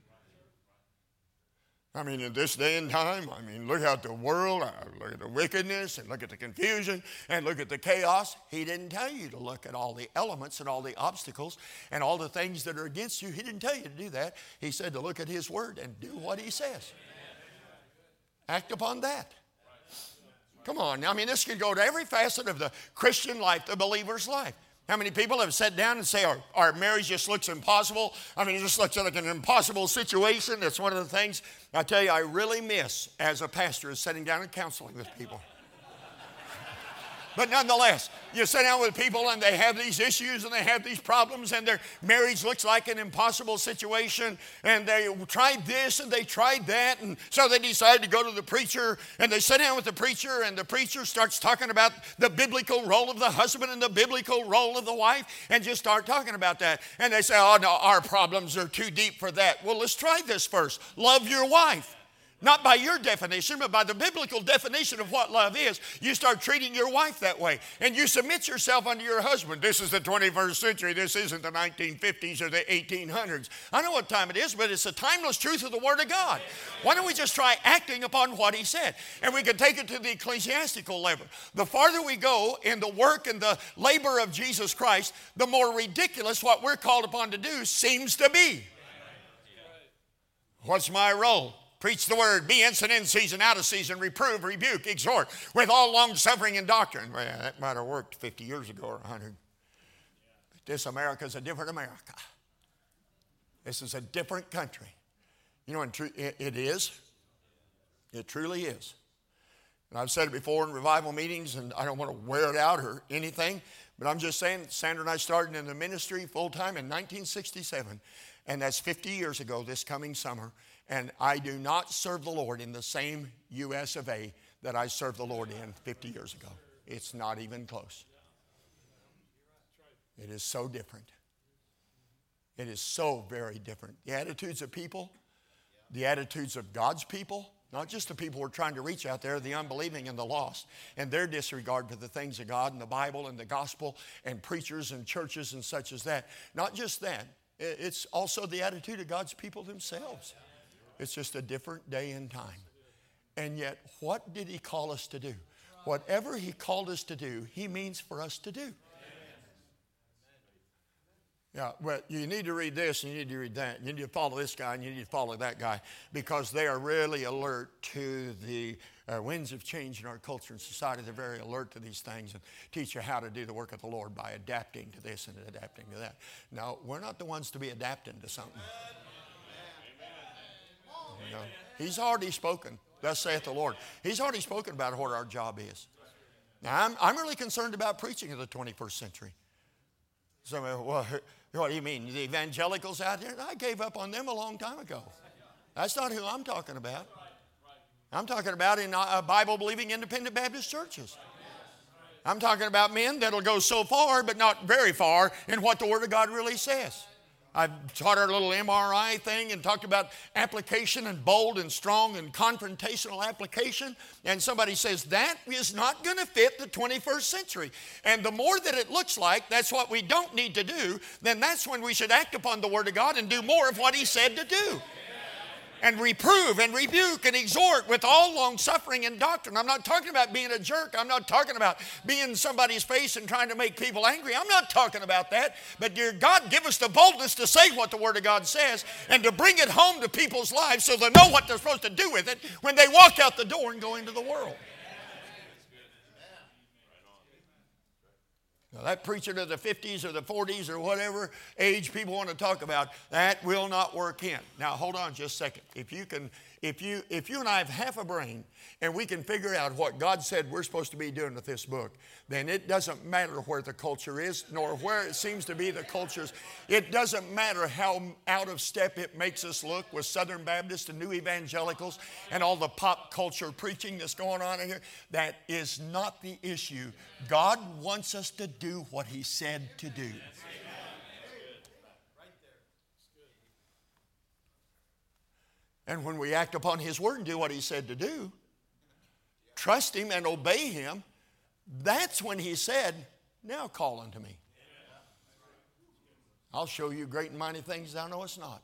I mean, in this day and time, I mean, look at the world, look at the wickedness, and look at the confusion, and look at the chaos. He didn't tell you to look at all the elements and all the obstacles and all the things that are against you. He didn't tell you to do that. He said to look at His Word and do what He says. Act upon that. Come on. I mean, this could go to every facet of the Christian life, the believer's life. How many people have sat down and say, our marriage just looks impossible? I mean, it just looks like an impossible situation. That's one of the things, I tell you, I really miss as a pastor is sitting down and counseling with people. But nonetheless, you sit down with people and they have these issues and they have these problems and their marriage looks like an impossible situation, and they tried this and they tried that, and so they decide to go to the preacher, and they sit down with the preacher, and the preacher starts talking about the biblical role of the husband and the biblical role of the wife, and just start talking about that. And they say, oh no, our problems are too deep for that. Well, let's try this first. Love your wife. Not by your definition, but by the biblical definition of what love is. You start treating your wife that way. And you submit yourself unto your husband. This is the 21st century. This isn't the 1950s or the 1800s. I know what time it is, but it's the timeless truth of the Word of God. Why don't we just try acting upon what He said? And we can take it to the ecclesiastical level. The farther we go in the work and the labor of Jesus Christ, the more ridiculous what we're called upon to do seems to be. What's my role? Preach the word, be instant in season, out of season, reprove, rebuke, exhort, with all long suffering and doctrine. Well, that might have worked 50 years ago or 100. But this America is a different America. This is a different country. You know, it is. It truly is. And I've said it before in revival meetings, and I don't want to wear it out or anything, but I'm just saying, Sandra and I started in the ministry full-time in 1967, and that's 50 years ago this coming summer. And I do not serve the Lord in the same U.S. of A. that I served the Lord in 50 years ago. It's not even close. It is so different. It is so very different. The attitudes of people, the attitudes of God's people, not just the people we're trying to reach out there, the unbelieving and the lost, and their disregard for the things of God and the Bible and the gospel and preachers and churches and such as that. Not just that. It's also the attitude of God's people themselves. It's just a different day and time. And yet, what did He call us to do? Whatever He called us to do, He means for us to do. Yeah, but you need to read this and you need to read that. You need to follow this guy and you need to follow that guy, because they are really alert to the winds of change in our culture and society. They're very alert to these things and teach you how to do the work of the Lord by adapting to this and adapting to that. No, we're not the ones to be adapting to something. You know, He's already spoken. Thus saith the Lord. He's already spoken about what our job is. Now, I'm really concerned about preaching in the 21st century. So, well, what do you mean? The evangelicals out there? I gave up on them a long time ago. That's not who I'm talking about. I'm talking about in Bible-believing independent Baptist churches. I'm talking about men that'll go so far, but not very far, in what the Word of God really says. I've taught our little MRI thing and talked about application and bold and strong and confrontational application. And somebody says, that is not going to fit the 21st century. And the more that it looks like that's what we don't need to do, then that's when we should act upon the Word of God and do more of what He said to do. And reprove and rebuke and exhort with all long suffering and doctrine. I'm not talking about being a jerk. I'm not talking about being in somebody's face and trying to make people angry. I'm not talking about that. But dear God, give us the boldness to say what the Word of God says and to bring it home to people's lives so they know what they're supposed to do with it when they walk out the door and go into the world. Now, that preacher to the 50s or the 40s or whatever age people want to talk about, that will not work in. Now, hold on just a second. If you and I have half a brain and we can figure out what God said we're supposed to be doing with this book, then it doesn't matter where the culture is, nor where it seems to be the cultures. It doesn't matter how out of step it makes us look with Southern Baptists and New Evangelicals and all the pop culture preaching that's going on in here. That is not the issue. God wants us to do what He said to do. And when we act upon His word and do what He said to do, trust Him and obey Him, that's when He said, now call unto me. I'll show you great and mighty things thou knowest not.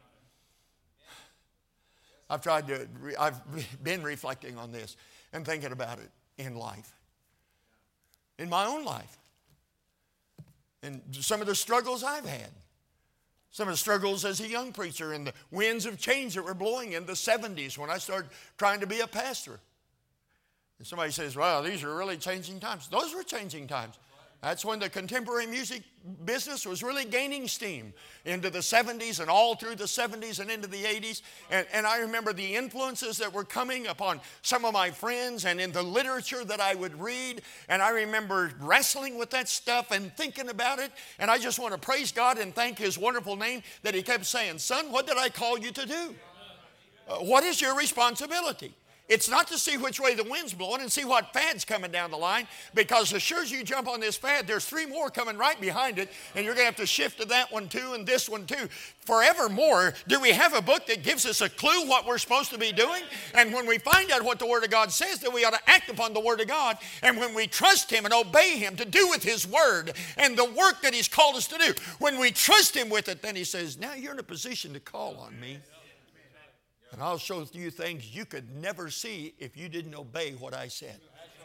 I've been reflecting on this and thinking about it in life. In my own life. And some of the struggles I've had. Some of the struggles as a young preacher and the winds of change that were blowing in the 70s when I started trying to be a pastor. And somebody says, well, these are really changing times. Those were changing times. That's when the contemporary music business was really gaining steam into the 70s and all through the 70s and into the 80s. And I remember the influences that were coming upon some of my friends and in the literature that I would read. And I remember wrestling with that stuff and thinking about it. And I just want to praise God and thank His wonderful name that He kept saying, son, what did I call you to do? What is your responsibility? It's not to see which way the wind's blowing and see what fad's coming down the line, because as sure as you jump on this fad, there's 3 more coming right behind it, and you're going to have to shift to that one too and this one too. Forevermore, do we have a book that gives us a clue what we're supposed to be doing? And when we find out what the Word of God says, then we ought to act upon the Word of God. And when we trust Him and obey Him to do with His Word and the work that He's called us to do, when we trust Him with it, then He says, now you're in a position to call on me. And I'll show you things you could never see if you didn't obey what I said.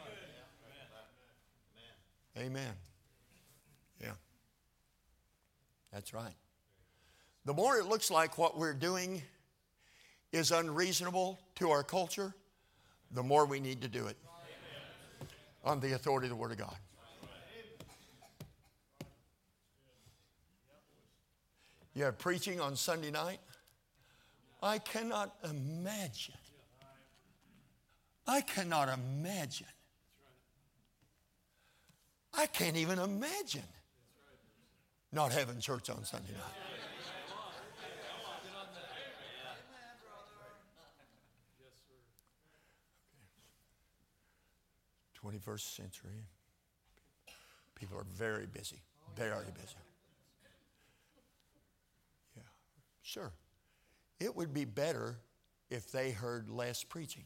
Amen. Yeah. That's right. The more it looks like what we're doing is unreasonable to our culture, the more we need to do it on the authority of the Word of God. You have preaching on Sunday night. I cannot imagine. I cannot imagine. I can't even imagine not having church on Sunday night. 21st century. People are very busy. Very busy. Yeah, sure. It would be better if they heard less preaching.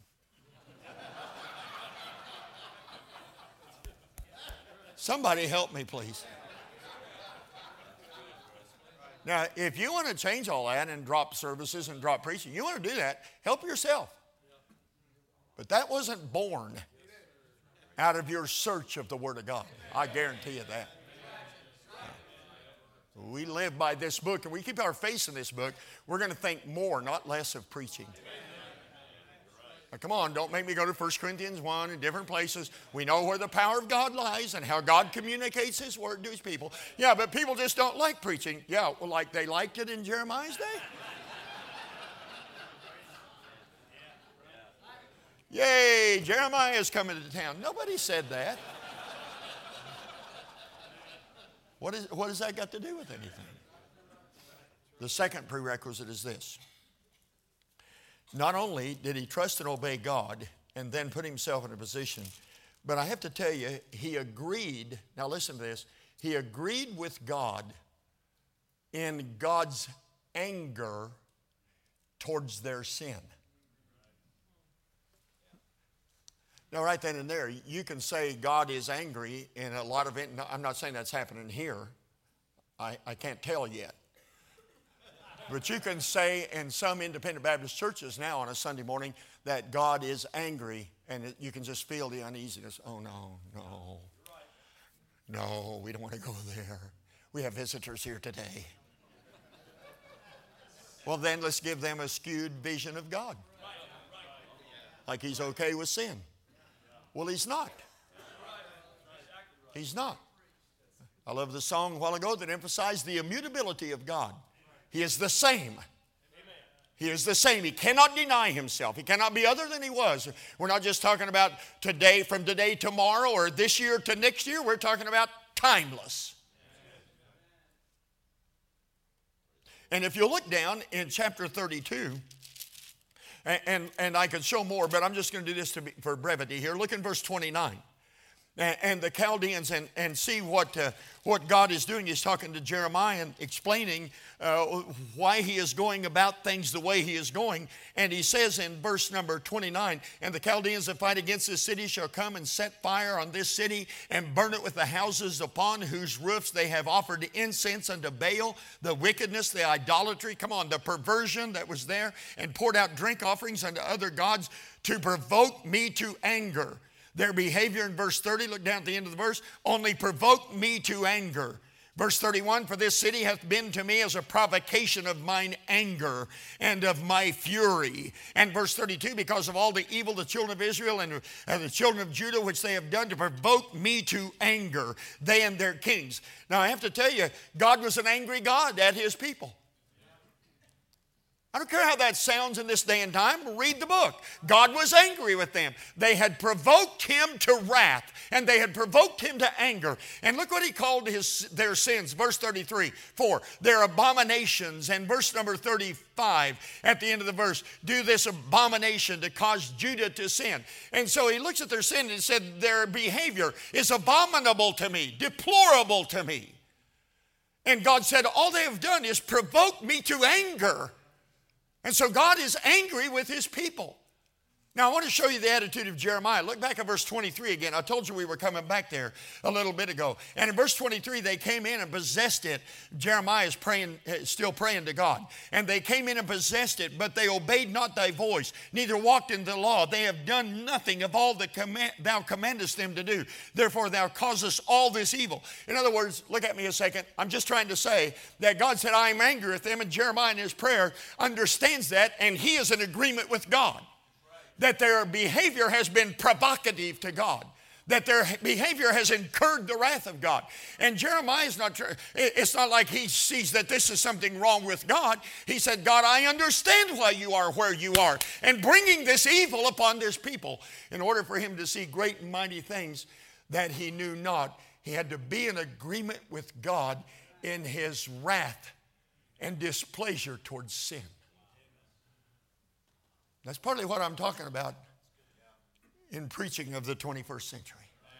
Somebody help me, please. Now, if you want to change all that and drop services and drop preaching, you want to do that, help yourself. But that wasn't born out of your search of the Word of God. I guarantee you that. We live by this book, and we keep our face in this book. We're going to think more, not less, of preaching. Now, come on, don't make me go to 1 Corinthians 1 and different places. We know where the power of God lies and how God communicates His Word to His people. Yeah, but people just don't like preaching. Yeah, well, like they liked it in Jeremiah's day. Yay, Jeremiah is coming to town. Nobody said that. What has that got to do with anything? The second prerequisite is this. Not only did he trust and obey God and then put himself in a position, but I have to tell you, he agreed. Now listen to this. He agreed with God in God's anger towards their sin. Now, right then and there, you can say God is angry in a lot of it. I'm not saying that's happening here. I can't tell yet. But you can say in some independent Baptist churches now on a Sunday morning that God is angry, and you can just feel the uneasiness. Oh, no, we don't want to go there. We have visitors here today. Well, then let's give them a skewed vision of God. Like He's okay with sin. Well, He's not. He's not. I love the song a while ago that emphasized the immutability of God. He is the same. He is the same. He cannot deny himself. He cannot be other than he was. We're not just talking about today, from today, tomorrow, or this year to next year. We're talking about timeless. And if you look down in chapter 32, and I could show more, but I'm just going to do this for brevity here. Look in verse 29. And the Chaldeans, and see what God is doing. He's talking to Jeremiah and explaining why he is going about things the way he is going. And he says in verse number 29, and the Chaldeans that fight against this city shall come and set fire on this city and burn it with the houses upon whose roofs they have offered incense unto Baal, the wickedness, the idolatry, come on, the perversion that was there, and poured out drink offerings unto other gods to provoke me to anger. Their behavior in verse 30, look down at the end of the verse, only provoked me to anger. Verse 31, for this city hath been to me as a provocation of mine anger and of my fury. And verse 32, because of all the evil the children of Israel and the children of Judah which they have done to provoke me to anger, they and their kings. Now I have to tell you, God was an angry God at his people. I don't care how that sounds in this day and time. Read the book. God was angry with them. They had provoked him to wrath, and they had provoked him to anger. And look what he called their sins. Verse 33, 4, their abominations. And verse number 35, at the end of the verse, do this abomination to cause Judah to sin. And so he looks at their sin and said, their behavior is abominable to me, deplorable to me. And God said, all they have done is provoke me to anger. And so God is angry with his people. Now I want to show you the attitude of Jeremiah. Look back at verse 23 again. I told you we were coming back there a little bit ago. And in verse 23, they came in and possessed it. Jeremiah is praying, still praying to God. And they came in and possessed it, but they obeyed not thy voice, neither walked in the law. They have done nothing of all that thou commandest them to do. Therefore thou causest all this evil. In other words, look at me a second. I'm just trying to say that God said, I am angry with them. And Jeremiah in his prayer understands that, and he is in agreement with God. That their behavior has been provocative to God. That their behavior has incurred the wrath of God. And Jeremiah is not, it's not like he sees that this is something wrong with God. He said, God, I understand why you are where you are, and bringing this evil upon this people. In order for him to see great and mighty things that he knew not, he had to be in agreement with God in his wrath and displeasure towards sin. That's partly what I'm talking about in preaching of the 21st century.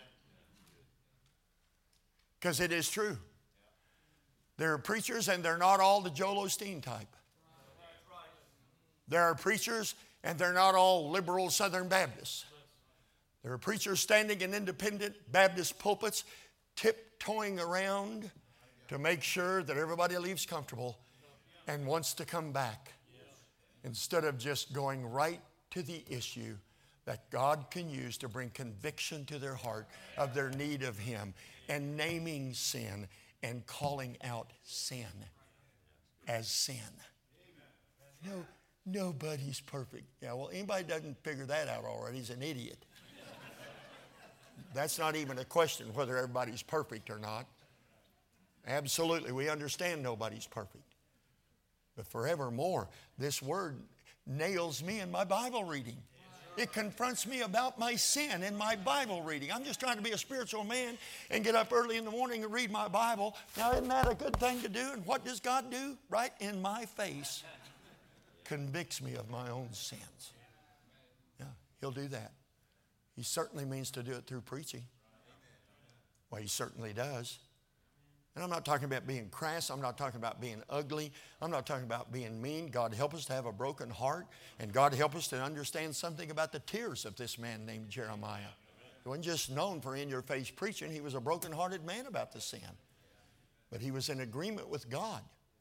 Because it is true. There are preachers, and they're not all the Joel Osteen type. There are preachers, and they're not all liberal Southern Baptists. There are preachers standing in independent Baptist pulpits, tiptoeing around to make sure that everybody leaves comfortable and wants to come back. Instead of just going right to the issue that God can use to bring conviction to their heart of their need of him, and naming sin and calling out sin as sin. No, nobody's perfect. Yeah, well, anybody doesn't figure that out already is an idiot. That's not even a question whether everybody's perfect or not. Absolutely, we understand nobody's perfect. But forevermore, this word nails me in my Bible reading. It confronts me about my sin in my Bible reading. I'm just trying to be a spiritual man and get up early in the morning and read my Bible. Now, isn't that a good thing to do? And what does God do? Right in my face, convicts me of my own sins. Yeah, he'll do that. He certainly means to do it through preaching. Well, he certainly does. And I'm not talking about being crass. I'm not talking about being ugly. I'm not talking about being mean. God help us to have a broken heart. And God help us to understand something about the tears of this man named Jeremiah. He wasn't just known for in-your-face preaching. He was a broken-hearted man about the sin. But he was in agreement with God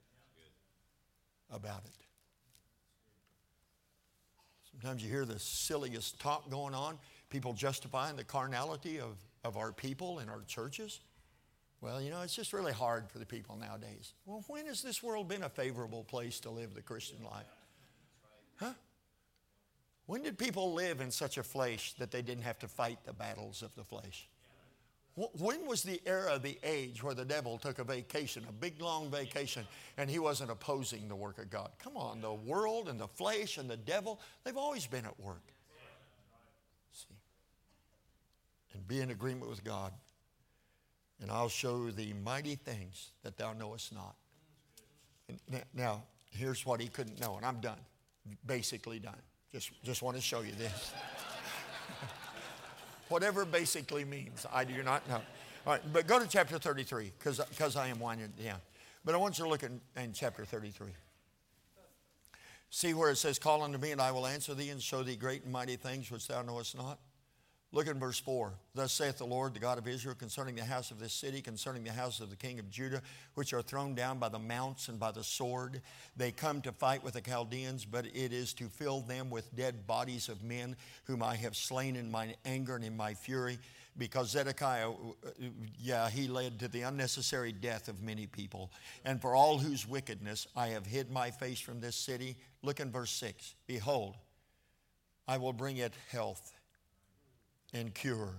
about it. Sometimes you hear the silliest talk going on. People justifying the carnality of our people in our churches. Well, you know, it's just really hard for the people nowadays. Well, when has this world been a favorable place to live the Christian life? Huh? When did people live in such a flesh that they didn't have to fight the battles of the flesh? When was the era, the age where the devil took a vacation, a big long vacation, and he wasn't opposing the work of God? Come on, the world and the flesh and the devil, they've always been at work. See? And be in agreement with God. And I'll show thee mighty things that thou knowest not. And now, here's what he couldn't know, and I'm done. Basically done. Just want to show you this. Whatever basically means, I do not know. All right, but go to chapter 33, because I am winding down. But I want you to look in chapter 33. See where it says, call unto me, and I will answer thee, and show thee great and mighty things which thou knowest not. Look in verse 4. Thus saith the Lord, the God of Israel, concerning the house of this city, concerning the house of the king of Judah, which are thrown down by the mounts and by the sword. They come to fight with the Chaldeans, but it is to fill them with dead bodies of men, whom I have slain in mine anger and in my fury. Because Zedekiah, he led to the unnecessary death of many people. And for all whose wickedness I have hid my face from this city. Look in verse 6. Behold, I will bring it health and cure.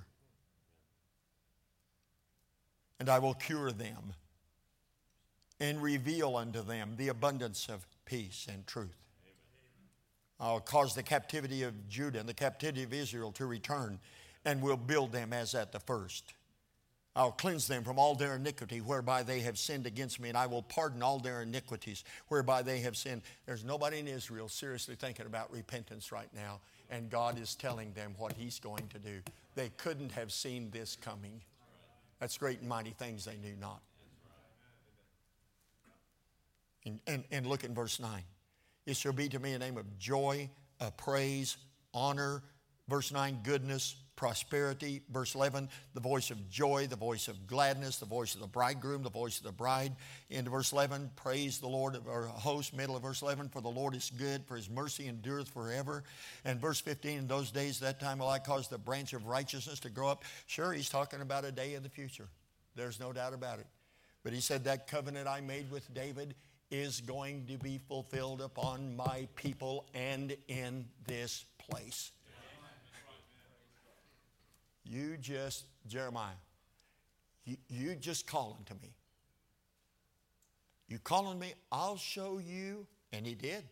And I will cure them and reveal unto them the abundance of peace and truth. I'll cause the captivity of Judah and the captivity of Israel to return, and will build them as at the first. I'll cleanse them from all their iniquity whereby they have sinned against me, and I will pardon all their iniquities whereby they have sinned. There's nobody in Israel seriously thinking about repentance right now, and God is telling them what He's going to do. They couldn't have seen this coming. That's great and mighty things they knew not. And look in verse 9. It shall be to me a name of joy, a praise, honor. Verse 9, goodness, prosperity. Verse 11, the voice of joy, the voice of gladness, the voice of the bridegroom, the voice of the bride. Into verse 11, praise the Lord of our host. Middle of verse 11, for the Lord is good, for His mercy endureth forever. And verse 15, in those days, that time will I cause the branch of righteousness to grow up. Sure, he's talking about a day in the future. There's no doubt about it. But he said that covenant I made with David is going to be fulfilled upon my people and in this place. You just, Jeremiah, you just call unto me. You call on me, I'll show you, and he did,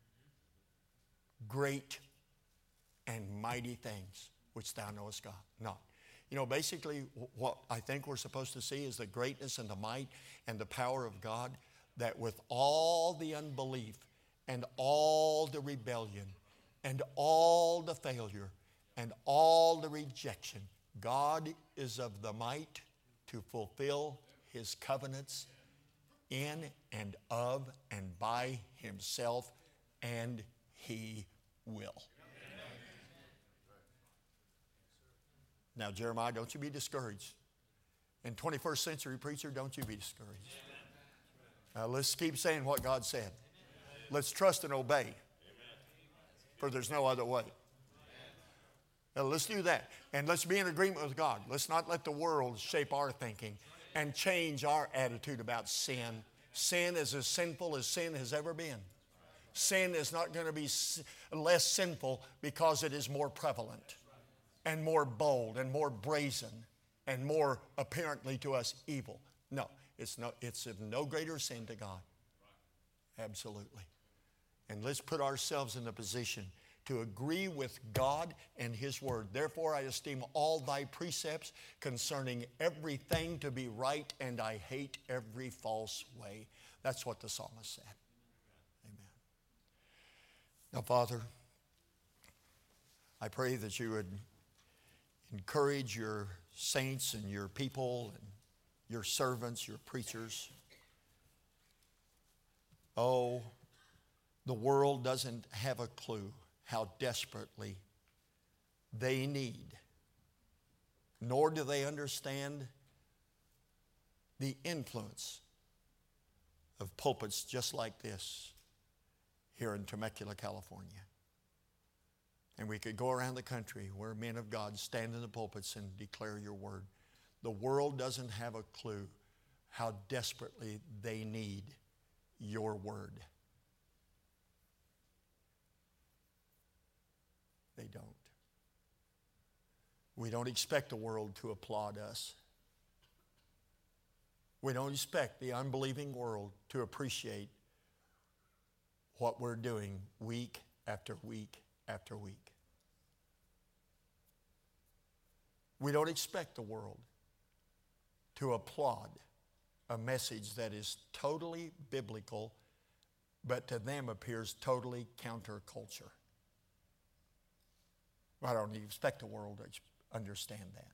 great and mighty things which thou knowest God not. You know, basically what I think we're supposed to see is the greatness and the might and the power of God, that with all the unbelief and all the rebellion and all the failure and all the rejection, God is of the might to fulfill His covenants in and of and by Himself, and He will. Now, Jeremiah, don't you be discouraged. And 21st century preacher, don't you be discouraged. Let's keep saying what God said. Let's trust and obey, for there's no other way. Now, let's do that. And let's be in agreement with God. Let's not let the world shape our thinking and change our attitude about sin. Sin is as sinful as sin has ever been. Sin is not going to be less sinful because it is more prevalent and more bold and more brazen and more apparently to us evil. No, it's of no greater sin to God. Absolutely. And let's put ourselves in the position to agree with God and His Word. Therefore, I esteem all thy precepts concerning everything to be right, and I hate every false way. That's what the psalmist said. Amen. Now, Father, I pray that you would encourage your saints and your people and your servants, your preachers. Oh, the world doesn't have a clue how desperately they need, nor do they understand the influence of pulpits just like this here in Temecula, California. And we could go around the country where men of God stand in the pulpits and declare your word. The world doesn't have a clue how desperately they need your word. They don't. We don't expect the world to applaud us. We don't expect the unbelieving world to appreciate what we're doing week after week after week. We don't expect the world to applaud a message that is totally biblical, but to them appears totally counterculture. I don't expect the world to understand that.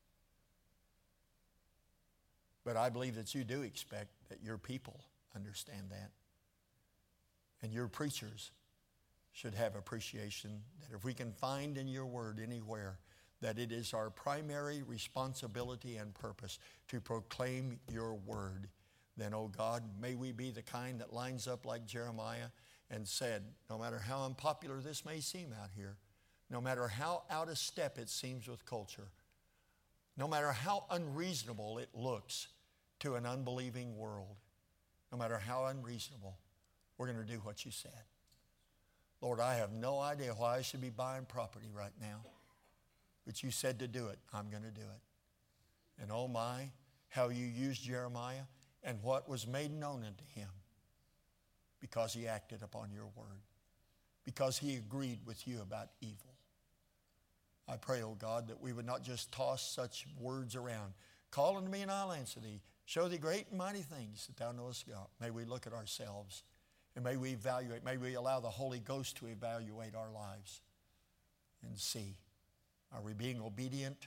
But I believe that you do expect that your people understand that. And your preachers should have appreciation that if we can find in your word anywhere that it is our primary responsibility and purpose to proclaim your word, then, oh God, may we be the kind that lines up like Jeremiah and said, no matter how unpopular this may seem out here, no matter how out of step it seems with culture, no matter how unreasonable it looks to an unbelieving world, no matter how unreasonable, we're going to do what you said. Lord, I have no idea why I should be buying property right now, but you said to do it. I'm going to do it. And oh my, how you used Jeremiah and what was made known unto him because he acted upon your word, because he agreed with you about evil. I pray, oh God, that we would not just toss such words around. Call unto me and I'll answer thee. Show thee great and mighty things that thou knowest not. May we look at ourselves and may we evaluate, may we allow the Holy Ghost to evaluate our lives and see, are we being obedient?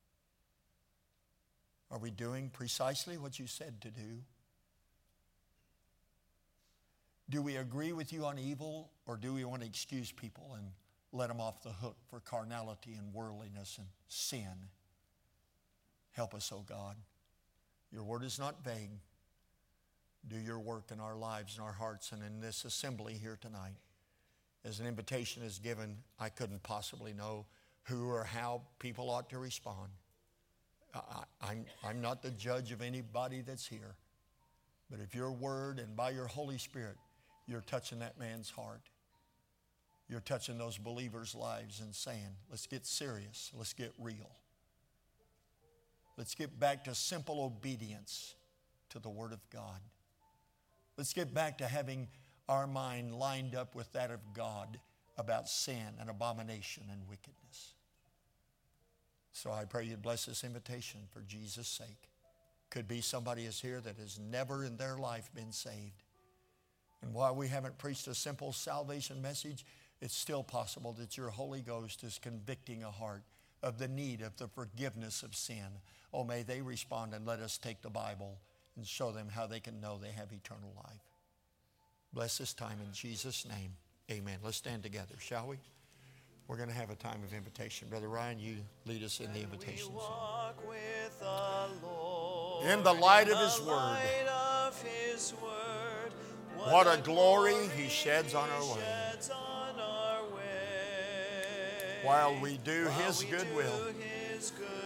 Are we doing precisely what you said to do? Do we agree with you on evil, or do we want to excuse people and let them off the hook for carnality and worldliness and sin? Help us, oh God. Your word is not vague. Do your work in our lives and our hearts and in this assembly here tonight. As an invitation is given, I couldn't possibly know who or how people ought to respond. I'm not the judge of anybody that's here. But if your word and by your Holy Spirit, you're touching that man's heart, you're touching those believers' lives and saying, let's get serious, let's get real. Let's get back to simple obedience to the Word of God. Let's get back to having our mind lined up with that of God about sin and abomination and wickedness. So I pray you'd bless this invitation for Jesus' sake. Could be somebody is here that has never in their life been saved. And while we haven't preached a simple salvation message, it's still possible that your Holy Ghost is convicting a heart of the need of the forgiveness of sin. Oh, may they respond and let us take the Bible and show them how they can know they have eternal life. Bless this time in Jesus' name. Amen. Let's stand together, shall we? We're going to have a time of invitation. Brother Ryan, you lead us in the invitation song. In the light of His Word. What a glory He sheds on our way. While we do His good will.